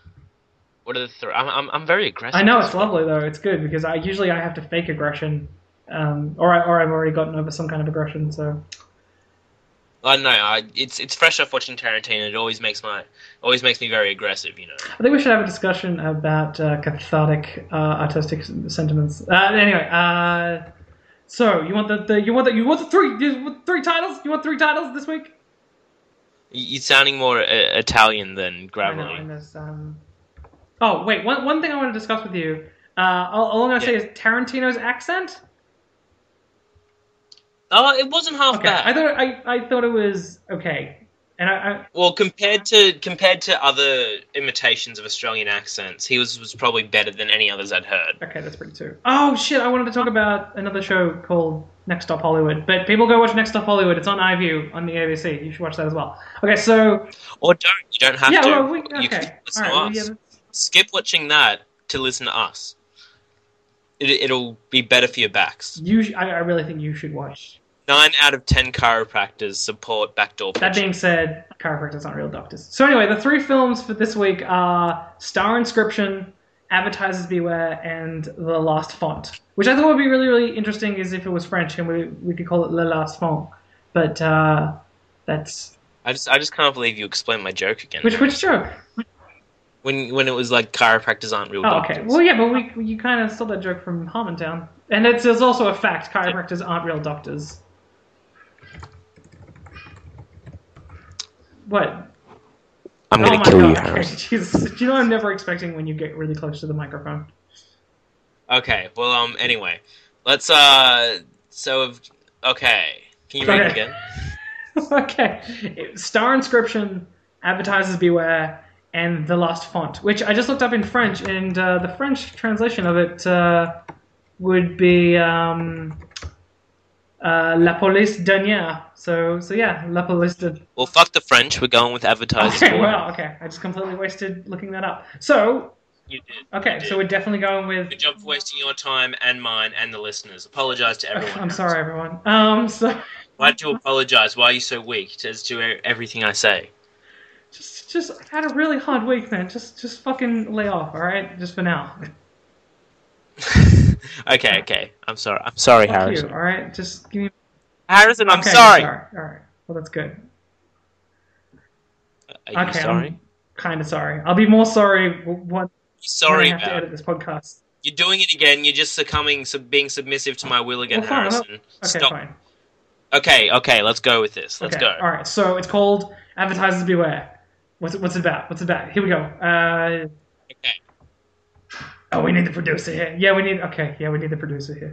I'm very aggressive. I know, it's lovely though. It's good because I usually have to fake aggression, or I've already gotten over some kind of aggression. So. I don't know. It's fresh off watching Tarantino. It always makes me very aggressive. I think we should have a discussion about cathartic artistic sentiments. Anyway, so you want the three titles? You want 3 titles this week? You're sounding more Italian than Gravely. Oh wait, one thing I want to discuss with you. All I'm gonna say is Tarantino's accent. Oh, it wasn't half bad. I thought it was okay. And I Well, compared to other imitations of Australian accents, he was probably better than any others I'd heard. okay, that's pretty too. Oh shit! I wanted to talk about another show called Next Stop Hollywood, but people go watch Next Stop Hollywood. It's on iView on the ABC. You should watch that as well. Okay, so Or don't. You don't have yeah, to. well, You can okay, listen all to right, us. well, Skip watching that to listen to us. It'll be better for your backs. I really think you should watch. 9 out of 10 chiropractors support backdoor That pitching. being said, chiropractors aren't real doctors. So anyway, the 3 films for this week are Star Inscription, Advertisers Beware, and The Last Font. Which I thought would be really, really interesting is if it was French and we could call it Le Last Font. But that's... I just can't believe you explained my joke again. Which joke? When it was like chiropractors aren't real Oh, doctors. okay. Well, yeah, but you kind of stole that joke from Harmontown. And it's also a fact, chiropractors aren't real doctors. What? I'm Oh gonna my kill you, God. Harris. Jesus. Do you know I'm never expecting when you get really close to the microphone? Okay, well, anyway. Let's, okay. Can you read it again? Okay. Star Inscription, Advertisers Beware, and The Last Font, which I just looked up in French, and the French translation of it would be La Police Dernière. So yeah, La Police Dernière. Well, fuck the French. We're going with advertisers. Okay, well, okay. I just completely wasted looking that up. So, You did. okay, You did. so we're definitely going with... Good job for wasting your time and mine and the listeners. Apologise to everyone. I'm Harris. sorry, everyone. So... Why'd you apologise? Why are you so weak as to everything I say? Just I had a really hard week, man. Just fucking lay off, all right? Just for now. Okay. I'm sorry, Fuck Harrison. you, all right? Just give me. Harrison, I'm Okay, sorry. All right. Well, that's good. Are you Okay, sorry? I'm kind of sorry. I'll be more sorry when Sorry I have to about edit this podcast. You're doing it again. You're just being submissive to my will again, Well, fine, Harrison. Okay, Stop. fine. Okay. Let's go with this. Let's Okay, go. all right. So it's called Advertisers Beware. What's it about? Here we go. Okay. Oh, we need the producer here. Yeah, we need the producer here.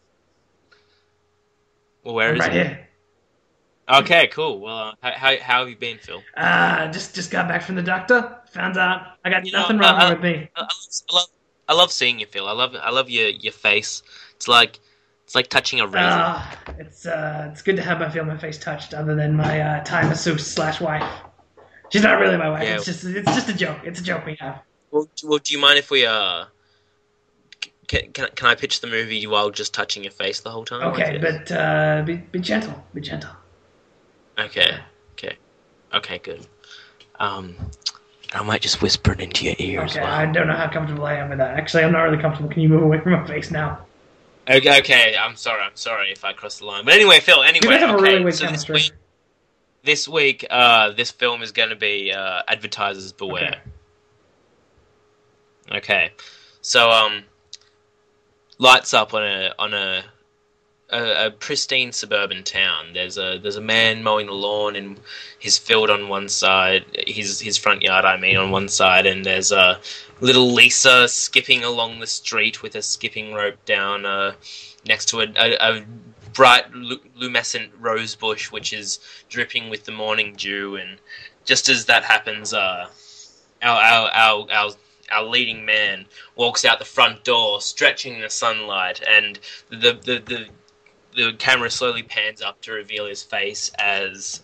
Well, where is Right it? here. Okay, cool. Well, how have you been, Phil? Just got back from the doctor. Found out I got You know, nothing wrong with me. I love seeing you, Phil. I love your face. It's like touching a razor. It's good to have my face touched, other than my Thai masseuse / wife. She's not really my wife. Yeah. It's just a joke. It's a joke we have. Well, do you mind if we Can I pitch the movie while just touching your face the whole time? Okay, Like this? but be gentle. Be gentle. Okay, good. I might just whisper it into your ear as Okay, well. I don't know how comfortable I am with that. Actually, I'm not really comfortable. Can you move away from my face now? Okay. I'm sorry if I crossed the line. But anyway, Phil. You guys have a really weird so chemistry. this week, this film is going to be Advertisers Beware. Okay. So lights up on a pristine suburban town. There's a man mowing the lawn in his field on one side, his front yard, I mean, on one side, and there's little Lisa skipping along the street with a skipping rope down next to a bright lumescent rose bush which is dripping with the morning dew. And just as that happens, our leading man walks out the front door, stretching in the sunlight, and the camera slowly pans up to reveal his face as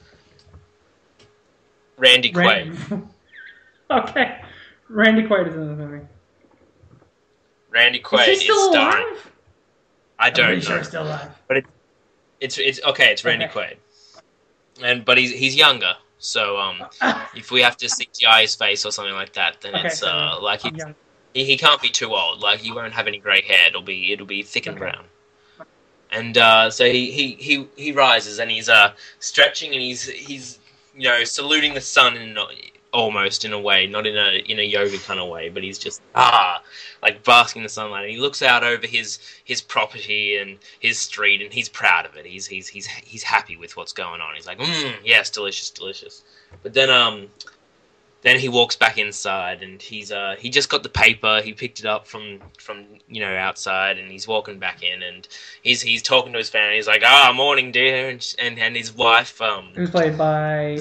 Randy Quaid. Okay. Randy Quaid is in the movie. Randy Quaid Is he still is starring. alive? I I'm don't pretty know. sure he's still alive. It's okay. It's Randy Okay. Quaid, but he's younger. So if we have to CGI his face or something like that, then Okay, it's so like I'm he can't be too old. Like he won't have any grey hair. It'll be thick and Okay. brown. And so he rises and he's stretching and he's saluting the sun almost in a way, not in a yoga kind of way, but he's just like basking in the sunlight. And he looks out over his property and his street, and he's proud of it. He's happy with what's going on. He's like, yes, delicious. But then then he walks back inside, and he just got the paper. He picked it up from outside, and he's walking back in, and he's talking to his family. He's like, morning, dear," and his wife who's played by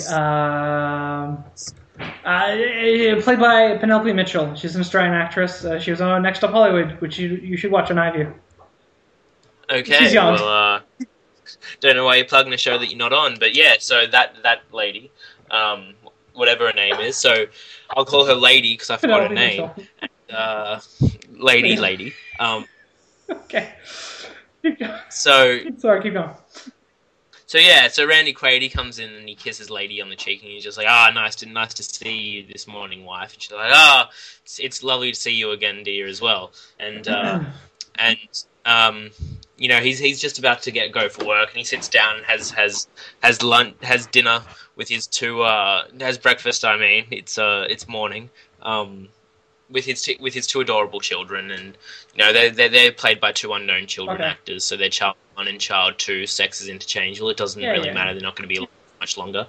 Penelope Mitchell. She's an Australian actress. She was on Next Up Hollywood, which you should watch on iView. Okay, she's young. Well, don't know why you're plugging a show that you're not on, but yeah, so that lady, whatever her name is, so I'll call her Lady because I forgot her name. Lady. Okay. Sorry, keep going. So yeah, so Randy Quaid, he comes in and he kisses Lady on the cheek, and he's just like, nice to see you this morning, wife. And she's like, it's lovely to see you again, dear, as well. And he's just about to go for work, and he sits down and has lunch, has dinner with his has breakfast. I mean, it's morning. With his two adorable children, and they're played by two unknown children actors, so they're child 1 and child 2. Sex is interchangeable. It doesn't really matter. They're not going to be much longer.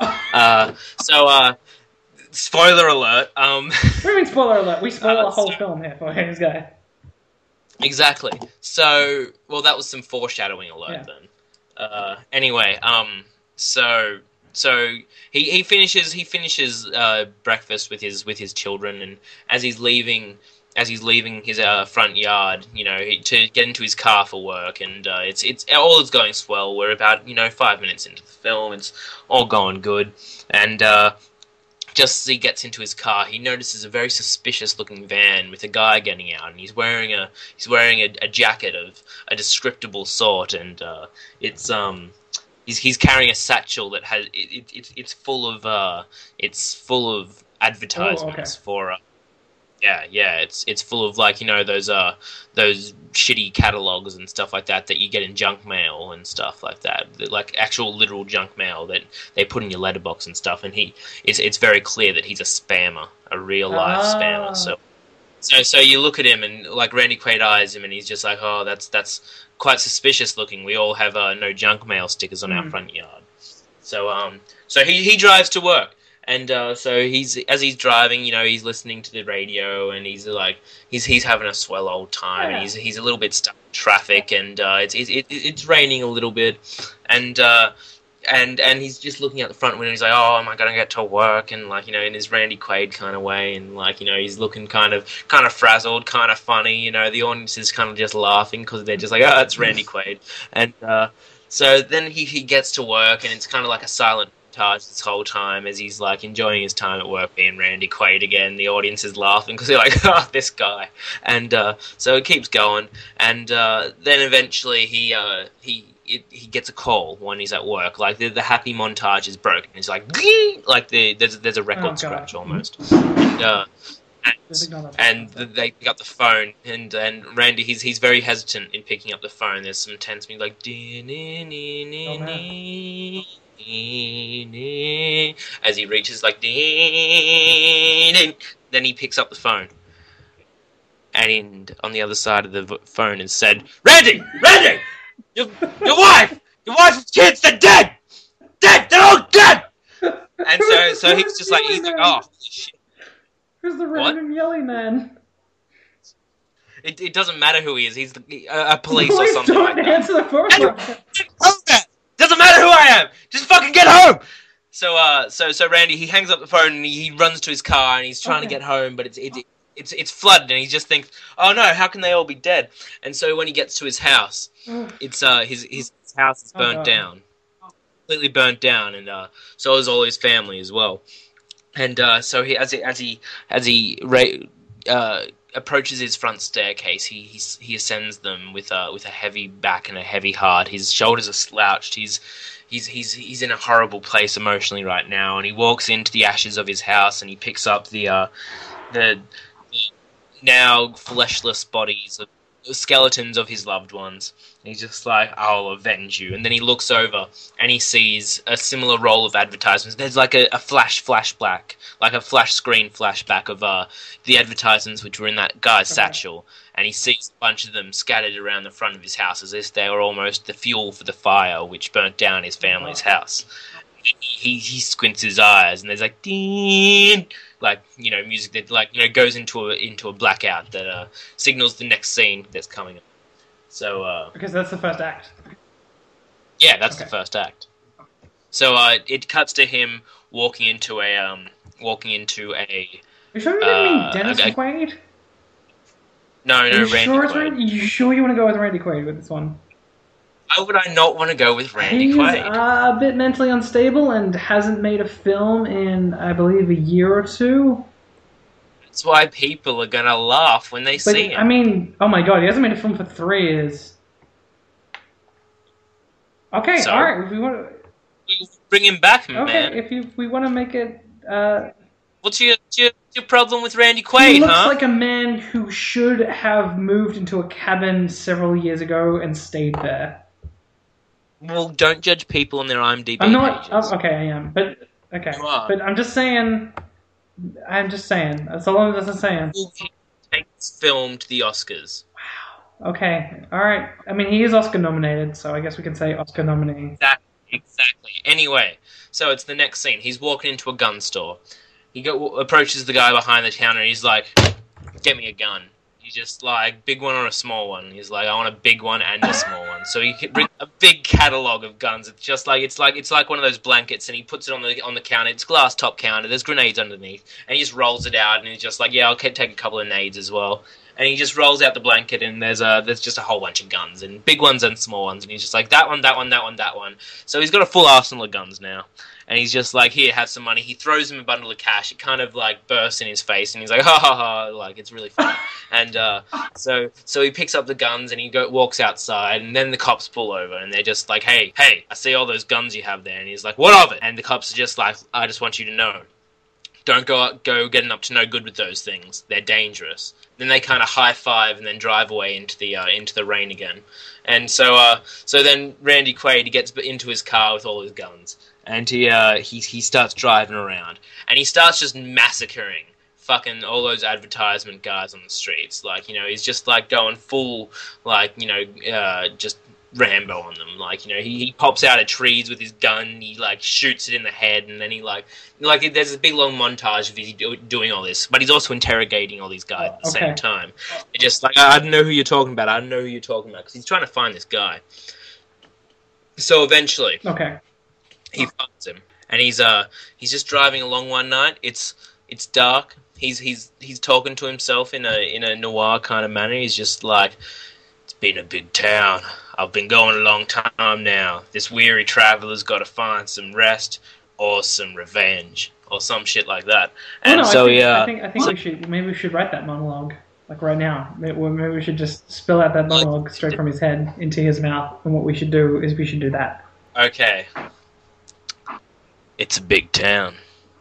Spoiler alert. What do you mean spoiler alert? We spoil the whole film here for this guy. Exactly. So, well, that was some foreshadowing alert then. Anyway, so he finishes breakfast with his children, and as he's leaving his front yard, to get into his car for work, and it's all is going swell. We're about 5 minutes into the film. It's all going good, and just as he gets into his car, he notices a very suspicious-looking van with a guy getting out, and he's wearing a jacket of a descriptable sort, and he's carrying a satchel that has it's full of advertisements for. It's full of those shitty catalogs and stuff like that you get in junk mail and stuff like that, like actual literal junk mail that they put in your letterbox and stuff. And it's very clear that he's a spammer, a real life spammer. So you look at him, and like Randy Quaid eyes him, and he's just like, oh, that's quite suspicious looking. We all have no junk mail stickers on our front yard. So he drives to work. And so as he's driving, he's listening to the radio, and he's having a swell old time, and he's a little bit stuck in traffic, and it's raining a little bit, and he's just looking out the front window. He's like, oh, am I gonna get to work? And in his Randy Quaid kind of way, and he's looking kind of frazzled, kind of funny. The audience is kind of just laughing because they're just like, oh, it's Randy Quaid, and so then he gets to work, and it's kind of like a silent this whole time as he's enjoying his time at work being Randy Quaid again. The audience is laughing because they're like, oh, this guy. And so it keeps going, and then eventually he gets a call when he's at work. The happy montage is broken. It's there's a record scratch almost. And they pick up the phone, and Randy he's very hesitant in picking up the phone. There's some tense music as he reaches then he picks up the phone, and on the other side of the phone is said, Randy, your wife and kids, they're dead, they're all dead. And so he's just he's like, oh shit, who's the random yelling man? It doesn't matter who he is. He's a police or something like that. Answer the phone. Doesn't matter who I am. Just fucking get home. So Randy, he hangs up the phone and he runs to his car, and he's trying to get home, but it's flooded, and he just thinks, oh no, how can they all be dead? And so when he gets to his house, it's his house is burnt down, completely burnt down, and so is all his family as well. And so he approaches his front staircase, he ascends them with a heavy back and a heavy heart. His shoulders are slouched. He's in a horrible place emotionally right now, and he walks into the ashes of his house, and he picks up the now fleshless bodies of skeletons of his loved ones. And he's just like, I'll avenge you. And then he looks over and he sees a similar roll of advertisements. There's a flashback, like a flash screen flashback of the advertisements which were in that guy's satchel. And he sees a bunch of them scattered around the front of his house as if they were almost the fuel for the fire which burnt down his family's house. He squints his eyes, and there's music that goes into a blackout that signals the next scene that's coming up. So Because that's the first act. yeah, that's the first act. So it cuts to him walking into a. Are you sure you didn't mean Dennis Quaid? No, Randy Quaid. Are you sure you want to go with Randy Quaid with this one? Why would I not want to go with Randy Quaid? He's a bit mentally unstable and hasn't made a film in, I believe, a year or two. That's why people are gonna laugh when they see him. I mean, oh my god, he hasn't made a film for 3 years. Okay, So? alright, if we want to... Bring him back, man. Okay, if we want to make it... What's your problem with Randy Quaid, he looks huh? like a man who should have moved into a cabin several years ago and stayed there. Well, don't judge people on their IMDb I'm not... pages. okay, I am. But, okay. You are. But I'm just saying... That's all I'm just saying. Will he take this film to the Oscars? Okay, alright. I mean, he is Oscar nominated, so I guess we can say Oscar nominee. Exactly. Anyway, so it's the next scene. He's walking into a gun store. He approaches the guy behind the counter and he's like, "Get me a gun." He's just like, "Big one or a small one?" He's like, "I want a big one and a small one." So he brings a big catalog of guns. It's just like it's like one of those blankets, and he puts it on the counter. It's glass top counter. There's grenades underneath, and he just rolls it out, and he's just like, "Yeah, I'll take a couple of nades as well." And he just rolls out the blanket, and there's just a whole bunch of guns, and big ones and small ones, and he's just like, that one, that one, that one, that one. So he's got a full arsenal of guns now. And he's just like, "Here, have some money." He throws him a bundle of cash. It kind of like bursts in his face, and he's like, "Ha ha ha!" Like, it's really funny. And so he picks up the guns and he walks outside, and then the cops pull over, and they're just like, "Hey, I see all those guns you have there." And he's like, "What of it?" And the cops are just like, "I just want you to know, don't go getting up to no good with those things. They're dangerous." Then they kind of high five and then drive away into the rain again. And so then Randy Quaid, he gets into his car with all his guns. And he starts driving around, and he starts just massacring fucking all those advertisement guys on the streets. Like, he's just like going full, like, just Rambo on them. Like, he pops out of trees with his gun, he like shoots it in the head, and then he like there's a big long montage of he doing all this, but he's also interrogating all these guys at the same time. It's just like, I don't know who you're talking about. Because he's trying to find this guy. So eventually, he finds him, and he's just driving along one night. It's dark. He's talking to himself in a noir kind of manner. He's just like, "It's been a big town. I've been going a long time now. This weary traveler's got to find some rest or some revenge or some shit like that." And I think we should write that monologue like right now. Maybe we should just spill out that monologue straight from his head into his mouth. And what we should do is we should do that. Okay. It's a big town.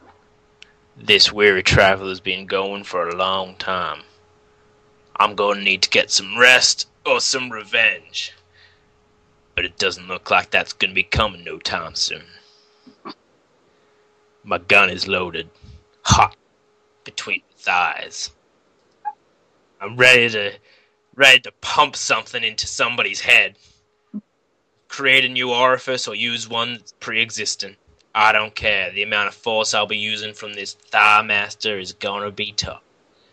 This weary traveler's been going for a long time. I'm going to need to get some rest or some revenge. But it doesn't look like that's going to be coming no time soon. My gun is loaded, hot between the thighs. I'm ready to pump something into somebody's head. Create a new orifice or use one that's pre-existent. I don't care. The amount of force I'll be using from this Thigh Master is gonna be tough.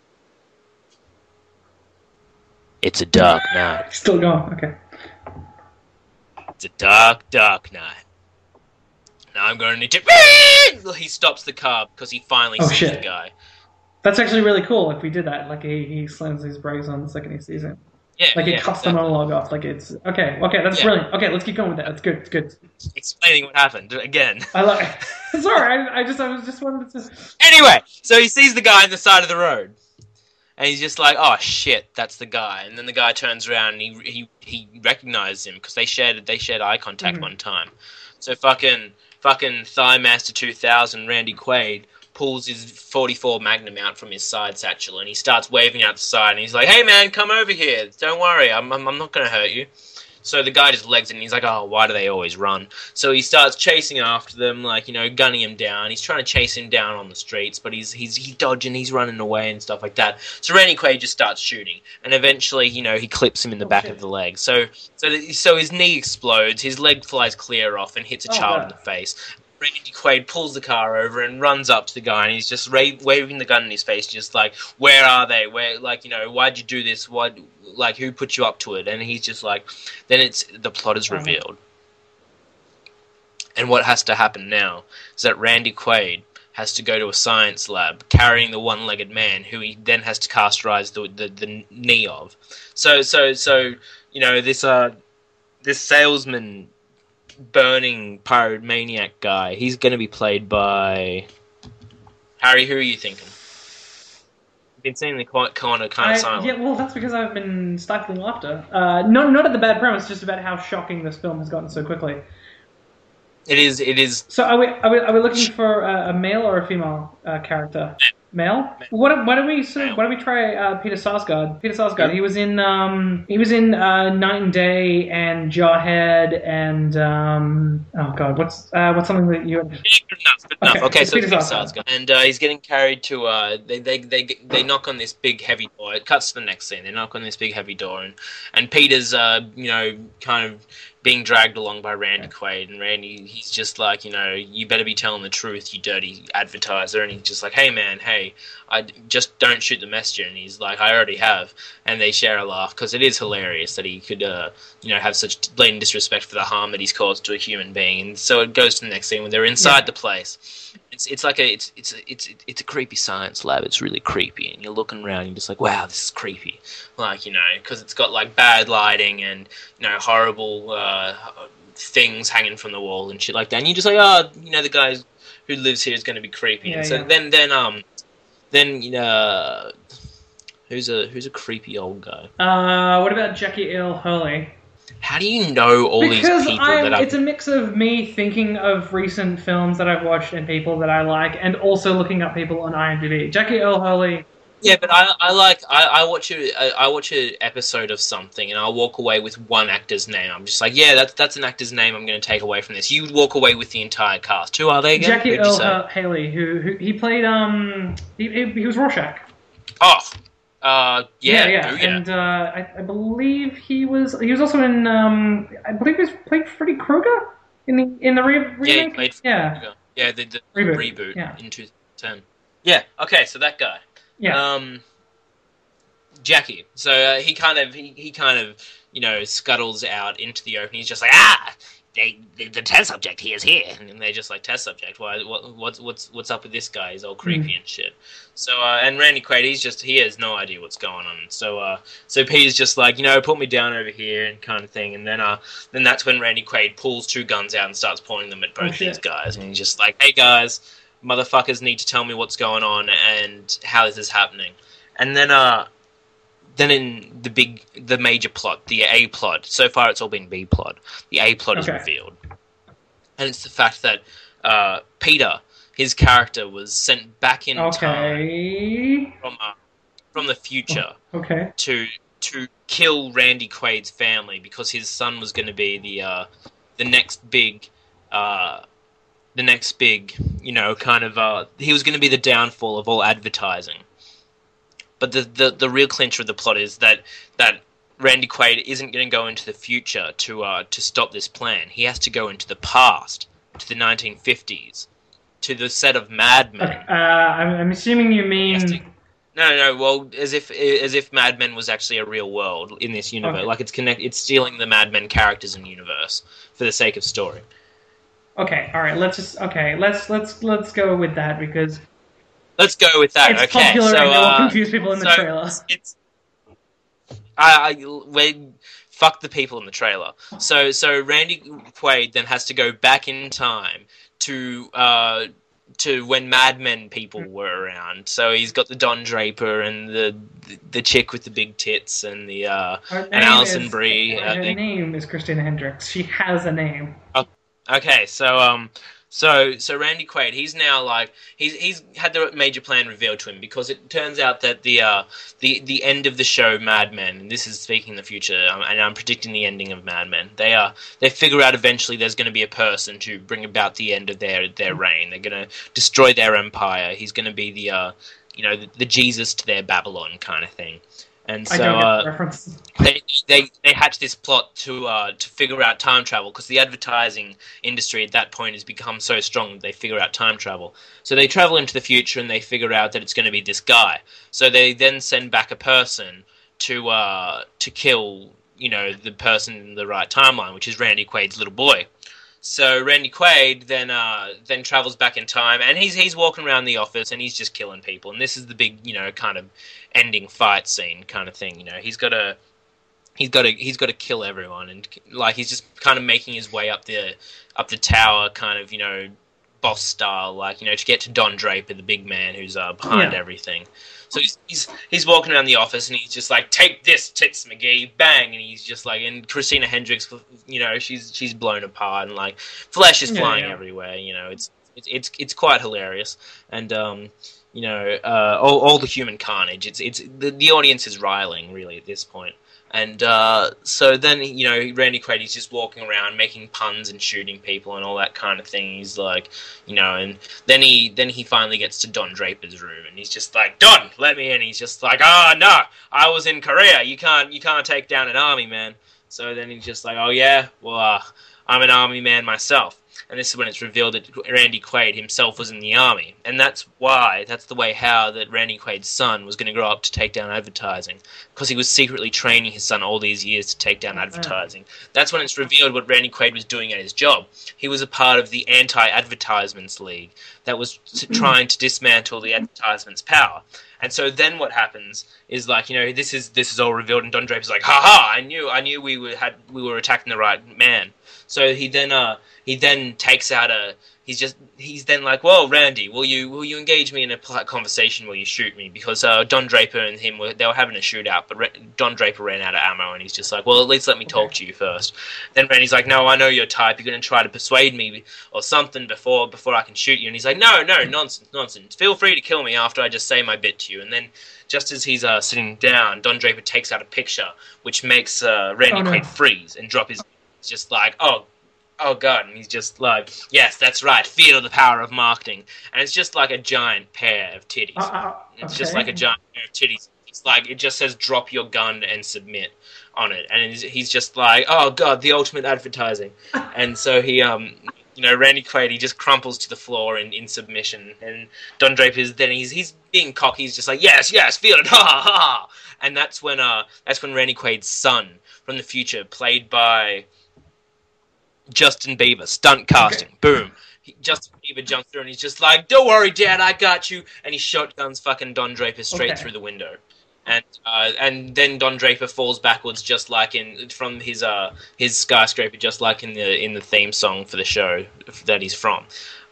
It's a dark night. Still going, okay. It's a dark, dark night. Now I'm going to need to... He stops the car because he finally sees the guy. That's actually really cool if we did that. Like, he slams his brakes on the second he sees him. Yeah, like, he cuts the monologue off. Like, it's... Okay, that's brilliant. Okay, let's keep going with that. It's good, it's good. Explaining what happened, again. I love it. Sorry, I was just wanted to... Anyway, so he sees the guy on the side of the road. And he's just like, "Oh shit, that's the guy." And then the guy turns around and he recognizes him because they shared eye contact one time. So fucking Thigh Master 2000 Randy Quaid pulls his 44 Magnum out from his side satchel and he starts waving out the side and he's like, "Hey man, come over here. Don't worry, I'm not gonna hurt you." So the guy just legs it and he's like, "Oh, why do they always run?" So he starts chasing after them, like, gunning him down. He's trying to chase him down on the streets, but he's dodging, he's running away and stuff like that. So Randy Quaid just starts shooting, and eventually, he clips him in the back of the leg. So his knee explodes, his leg flies clear off and hits a child in the face. Randy Quaid pulls the car over and runs up to the guy, and he's just waving the gun in his face, just like, "Where are they? Where, like, why'd you do this? What, like, who put you up to it?" And he's just like, then the plot is revealed, and what has to happen now is that Randy Quaid has to go to a science lab carrying the one-legged man, who he then has to casterize the knee of. So this salesman, burning pyromaniac guy, he's going to be played by Harry. Who are you thinking? You've been seeing the corner kind of silent. Yeah, well, that's because I've been stifling laughter. Not at the bad premise, just about how shocking this film has gotten so quickly. It is. So are we looking for a male or a female character? Male. Why don't we try Peter Sarsgaard? Peter Sarsgaard. Yeah. He was in Night and Day and Jarhead and oh god, what's something that you? Good enough. Okay, so Peter Sarsgaard, and he's getting carried to. They knock on this big heavy door. It cuts to the next scene. They knock on this big heavy door, and Peter's kind of being dragged along by Randy Quaid, and Randy, he's just like, you better be telling the truth, you dirty advertiser. And he's just like, hey man, hey, I just don't shoot the messenger. And he's like, I already have. And they share a laugh, because it is hilarious that he could have such blatant disrespect for the harm that he's caused to a human being. And so it goes to the next scene when they're inside the place. It's like it's a creepy science lab. It's really creepy, and you're looking around and you're just like, wow, this is creepy. Like, because it's got like bad lighting and horrible things hanging from the wall and shit like that. And you're just like, oh, the guy who lives here is going to be creepy. And so then who's a creepy old guy? What about Jackie Earle Haley? How do you know all these people it's a mix of me thinking of recent films that I've watched and people that I like, and also looking up people on IMDb. Jackie Earle Haley. Yeah, but I watch an episode of something and I'll walk away with one actor's name. I'm just like, yeah, that's an actor's name I'm going to take away from this. You walk away with the entire cast. Who are they again? Jackie Earle Haley, who he played. He was Rorschach. Oh. Yeah. And I believe he was also in. I believe he played Freddy Krueger in the remake. Yeah, he played Freddy Krueger. Yeah, the reboot in 2010. Yeah. Okay, so that guy. Yeah. Jackie. So he kind of scuttles out into the open. He's just like, the test subject he is here, and they're just like, test subject. Why? What's up with this guy? He's all creepy and shit. So and Randy Quaid, he has no idea what's going on. So Peter's just like, put me down over here and kind of thing. And then that's when Randy Quaid pulls two guns out and starts pointing them at both these guys. And he's just like, hey guys, motherfuckers need to tell me what's going on and how this is happening. And then in the major plot, the A plot, so far it's all been B plot. The A plot is revealed. And it's the fact that Peter, his character, was sent back in time from the future to kill Randy Quaid's family, because his son was going to be the next big he was going to be the downfall of all advertising. But the real clincher of the plot is that Randy Quaid isn't going to go into the future to stop this plan. He has to go into the past, to the 1950s, to the set of Mad Men. I'm assuming you mean... No. Well, as if Mad Men was actually a real world in this universe. Like it's stealing the Mad Men characters in the universe for the sake of story. Okay, all right. Let's go with that, because... Let's go with that. It's popular and it will confuse people in the trailer. Fuck the people in the trailer. So Randy Quaid then has to go back in time to when Mad Men people were around. So he's got the Don Draper and the chick with the big tits and and Alison Brie. Her name is Christina Hendricks. She has a name. Okay, so Randy Quaid, he's now like he's had the major plan revealed to him, because it turns out that the end of the show Mad Men, and this is speaking the future, and I'm predicting the ending of Mad Men. They figure out eventually there's going to be a person to bring about the end of their reign. They're going to destroy their empire. He's going to be the Jesus to their Babylon kind of thing. And I so don't get the reference. they hatched this plot to figure out time travel, because the advertising industry at that point has become so strong that they figure out time travel. So they travel into the future and they figure out that it's going to be this guy. So they then send back a person to kill, the person in the right timeline, which is Randy Quaid's little boy. So Randy Quaid then travels back in time, and he's walking around the office and he's just killing people. And this is the big, kind of ending fight scene kind of thing. He's got to kill everyone, and like he's just kind of making his way up the tower, kind of boss style, like to get to Don Draper, the big man who's behind everything. So he's walking around the office and he's just like, take this, Tits McGee, bang, and he's just like, and Christina Hendricks, she's blown apart and like flesh is flying everywhere. It's quite hilarious, and all the human carnage. It's the audience is riling really at this point. And so then, Randy Quaid is just walking around making puns and shooting people and all that kind of thing. He's like, and then he finally gets to Don Draper's room and he's just like, Don, let me in. He's just like, no, I was in Korea. You can't take down an army man. So then he's just like, oh yeah, well, I'm an army man myself. And this is when it's revealed that Randy Quaid himself was in the army. And that's the way how that Randy Quaid's son was going to grow up to take down advertising. Because he was secretly training his son all these years to take down advertising. That's when it's revealed what Randy Quaid was doing at his job. He was a part of the Anti-Advertisements League that was trying to dismantle the advertisements' power. And so then what happens is like, this is all revealed, and Don Draper's like, ha, I knew we were attacking the right man. So he then takes out he's then like, well, Randy, will you engage me in a polite conversation while you shoot me? Because Don Draper and him they were having a shootout, but Don Draper ran out of ammo, and he's just like, well, at least let me talk to you first. Then Randy's like, no, I know your type. You're going to try to persuade me or something before I can shoot you. And he's like, no, nonsense. Feel free to kill me after I just say my bit to you. And then just as he's sitting down, Don Draper takes out a picture which makes Randy Quaid freeze and drop his. It's just like, oh God, and he's just like, yes, that's right, feel the power of marketing. And it's just like a giant pair of titties. It's just like a giant pair of titties. It's like, it just says drop your gun and submit on it. And he's just like, oh God, the ultimate advertising. And so he, Randy Quaid, he just crumples to the floor in submission. And Don Draper's, then he's being cocky, he's just like, yes, feel it, ha ha ha. And that's when Randy Quaid's son from the future, played by Justin Bieber, stunt casting, boom. Justin Bieber jumps through and he's just like, don't worry, Dad, I got you. And he shotguns fucking Don Draper straight through the window. And then Don Draper falls backwards just like from his skyscraper, just like in the theme song for the show that he's from.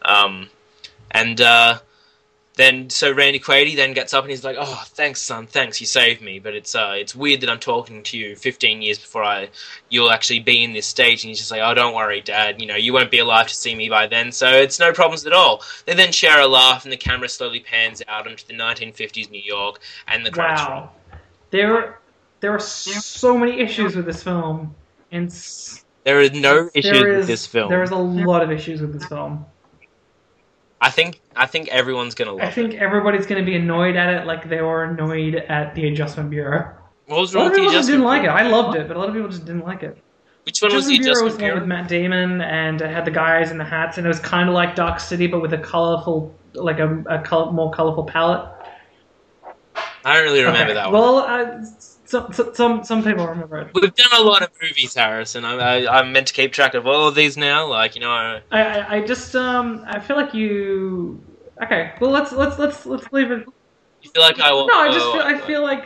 Then so Randy Quaid then gets up and he's like, oh, thanks, son, thanks, you saved me. But it's weird that I'm talking to you 15 years before you'll actually be in this stage. And he's just like, oh, don't worry, Dad, you won't be alive to see me by then, so it's no problems at all. They then share a laugh and the camera slowly pans out into the 1950s New York and the credits roll. There are so many issues with this film. And there are no issues with this film. There is a lot of issues with this film. I think everyone's going to love it. I think everybody's going to be annoyed at it like they were annoyed at the Adjustment Bureau. What was wrong with the Adjustment Bureau? A lot of people just didn't like it. Bureau? I loved it, but a lot of people just didn't like it. Which one was the Adjustment Bureau? Was one with Matt Damon, and it had the guys in the hats, and it was kind of like Dark City, but with a colorful, like a more colorful palette. I don't really remember that one. Well, some people remember it. We've done a lot of movies, Harrison. I'm meant to keep track of all of these now. Like, I just I feel like you. Okay, well let's leave it. You feel like I will? No, I feel like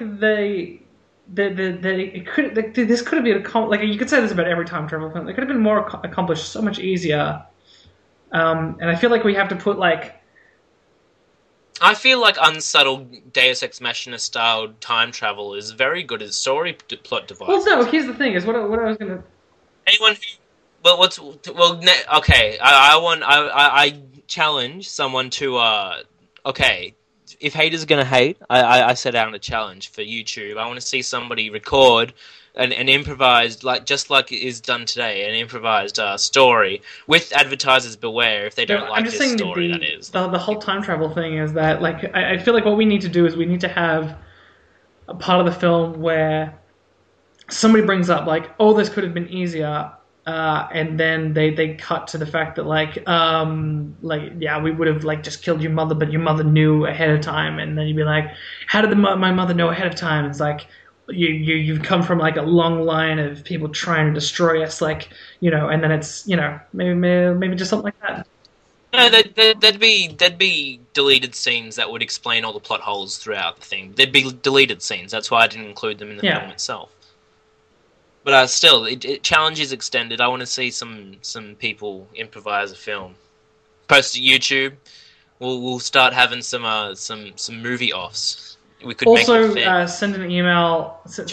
this could have been like you could say this about every time travel film. It could have been more accomplished so much easier. And I feel like we have to put like. I feel like unsubtle Deus Ex Machina style time travel is very good as a story plot device. Well, no. Here's the thing: is what I was gonna. Anyone who, okay. I challenge someone to okay. If haters are gonna hate, I set out a challenge for YouTube. I want to see somebody record an improvised, just like it is done today, an improvised story with advertisers beware if they don't like this story. That is the whole time travel thing is that I feel like what we need to do is we need to have a part of the film where somebody brings up like, oh, this could have been easier, and then they cut to the fact that yeah, we would have like just killed your mother, but your mother knew ahead of time, and then you'd be like, how did my mother know ahead of time? It's like you've come from like a long line of people trying to destroy us, like, you know, and then it's, you know, maybe just something like that. No, there'd be deleted scenes that would explain all the plot holes throughout the thing. There'd be deleted scenes. That's why I didn't include them in the film itself. But still, challenge is extended. I want to see some people improvise a film. Post to YouTube. We'll start having some movie offs. We could also make it send an email. Send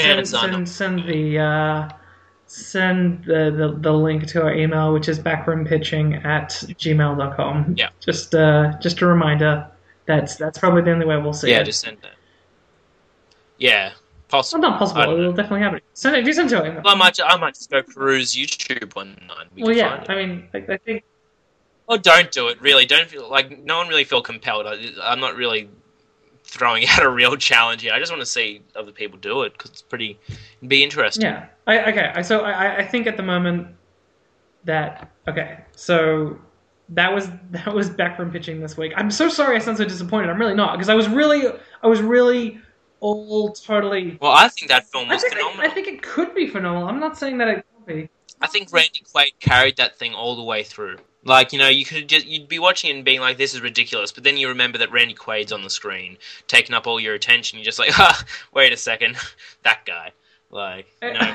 the link to our email, which is backroompitching@gmail.com. Yeah. Just a reminder. That's probably the only way we'll see it. Yeah, just send that. Yeah. Possible. Well, not possible. It'll definitely happen. Send it. If you send it to him. Well, I might just go peruse YouTube one night. Well, yeah. I mean, I think. Or don't do it. Really, don't feel like no one really feel compelled. I'm not really throwing out a real challenge here. I just want to see other people do it because it'd be interesting. Yeah. So I think at the moment that so that was backroom pitching this week. I'm so sorry I sound so disappointed. I'm really not, because I was really all totally. Well, I think that film was phenomenal. I think it could be phenomenal. I'm not saying that it could be. I think Randy Quaid carried that thing all the way through. Like, you know, you'd be watching it and being like, this is ridiculous, but then you remember that Randy Quaid's on the screen, taking up all your attention. You're just like, wait a second, that guy. Like, you know.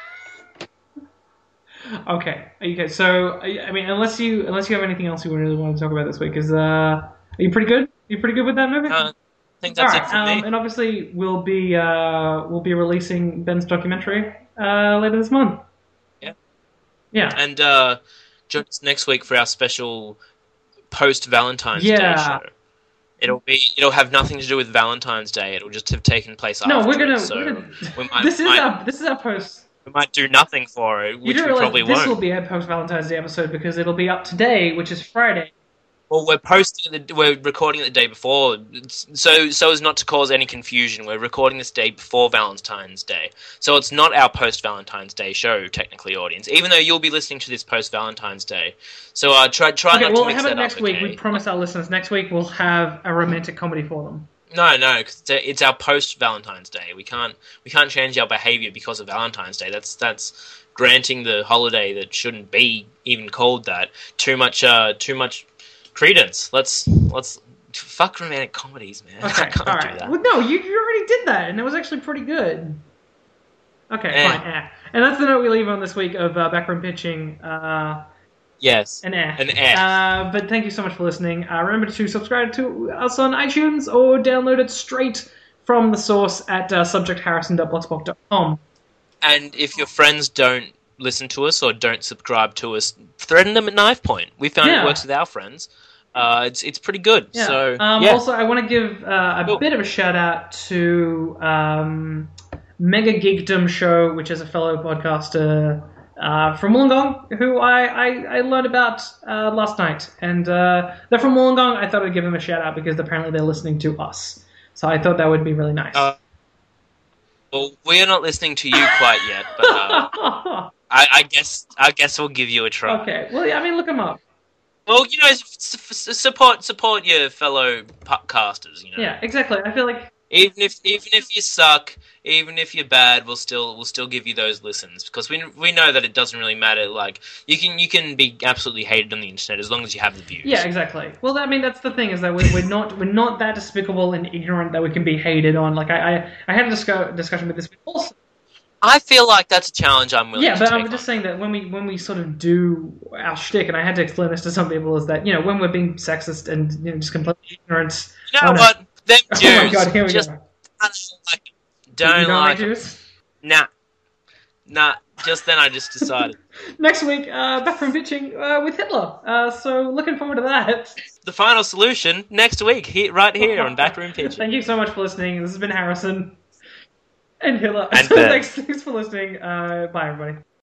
Okay. So, I mean, unless you have anything else you really want to talk about this week, are you pretty good? You pretty good with that movie? I think that's it for me. And obviously, we'll be releasing Ben's documentary later this month. Yeah. Yeah. And join us next week for our special post Valentine's Day show. It'll have nothing to do with Valentine's Day. It'll just have taken place after. No, we're gonna. This is our post. We might do nothing for it, which we probably won't. This will be a post Valentine's Day episode because it'll be up today, which is Friday. Well, we're recording it the day before, so as not to cause any confusion. We're recording this day before Valentine's Day, so it's not our post Valentine's Day show, technically, audience. Even though you'll be listening to this post Valentine's Day, so try not to mix that up. Well, how about next week? We promise our listeners next week we'll have a romantic comedy for them. No, because it's our post Valentine's Day. We can't change our behavior because of Valentine's Day. That's granting the holiday that shouldn't be even called that too much credence. Let's fuck romantic comedies, man. Okay, I can't do that. Well, no, you already did that, and it was actually pretty good. Okay, fine. And that's the note we leave on this week of Backroom Pitching. Yes. An F. But thank you so much for listening. Remember to subscribe to us on iTunes or download it straight from the source at subjectharrison.blogspot.com. And if your friends don't listen to us or don't subscribe to us, threaten them at knife point. We found it works with our friends. It's pretty good. Yeah. So Also, I want to give a bit of a shout out to Mega Geekdom Show, which is a fellow podcaster from Wollongong, who I learned about last night. And they're from Wollongong. I thought I'd give them a shout out because apparently they're listening to us. So I thought that would be really nice. Well, we're not listening to you quite yet, but I guess we'll give you a try. Okay. Well, yeah, I mean, look them up. Well, you know, support your fellow podcasters. You know. Yeah, exactly. I feel like even if you suck, even if you're bad, we'll still give you those listens because we know that it doesn't really matter. Like you can be absolutely hated on the internet as long as you have the views. Yeah, exactly. Well, I mean, that's the thing is that we're not that despicable and ignorant that we can be hated on. Like I had a discussion with this also. I feel like that's a challenge I'm willing to take. Yeah, but I'm just saying that when we sort of do our shtick, and I had to explain this to some people, is that, you know, when we're being sexist and, you know, just completely ignorant. You know what? Them Jews. Oh my God, here we just go. Don't like Jews? Nah. Just then I just decided. Next week, Backroom Pitching with Hitler. So looking forward to that. The final solution next week, right here on Backroom Pitching. Thank you so much for listening. This has been Harrison. And Hitler. And Thanks for listening. Bye, everybody.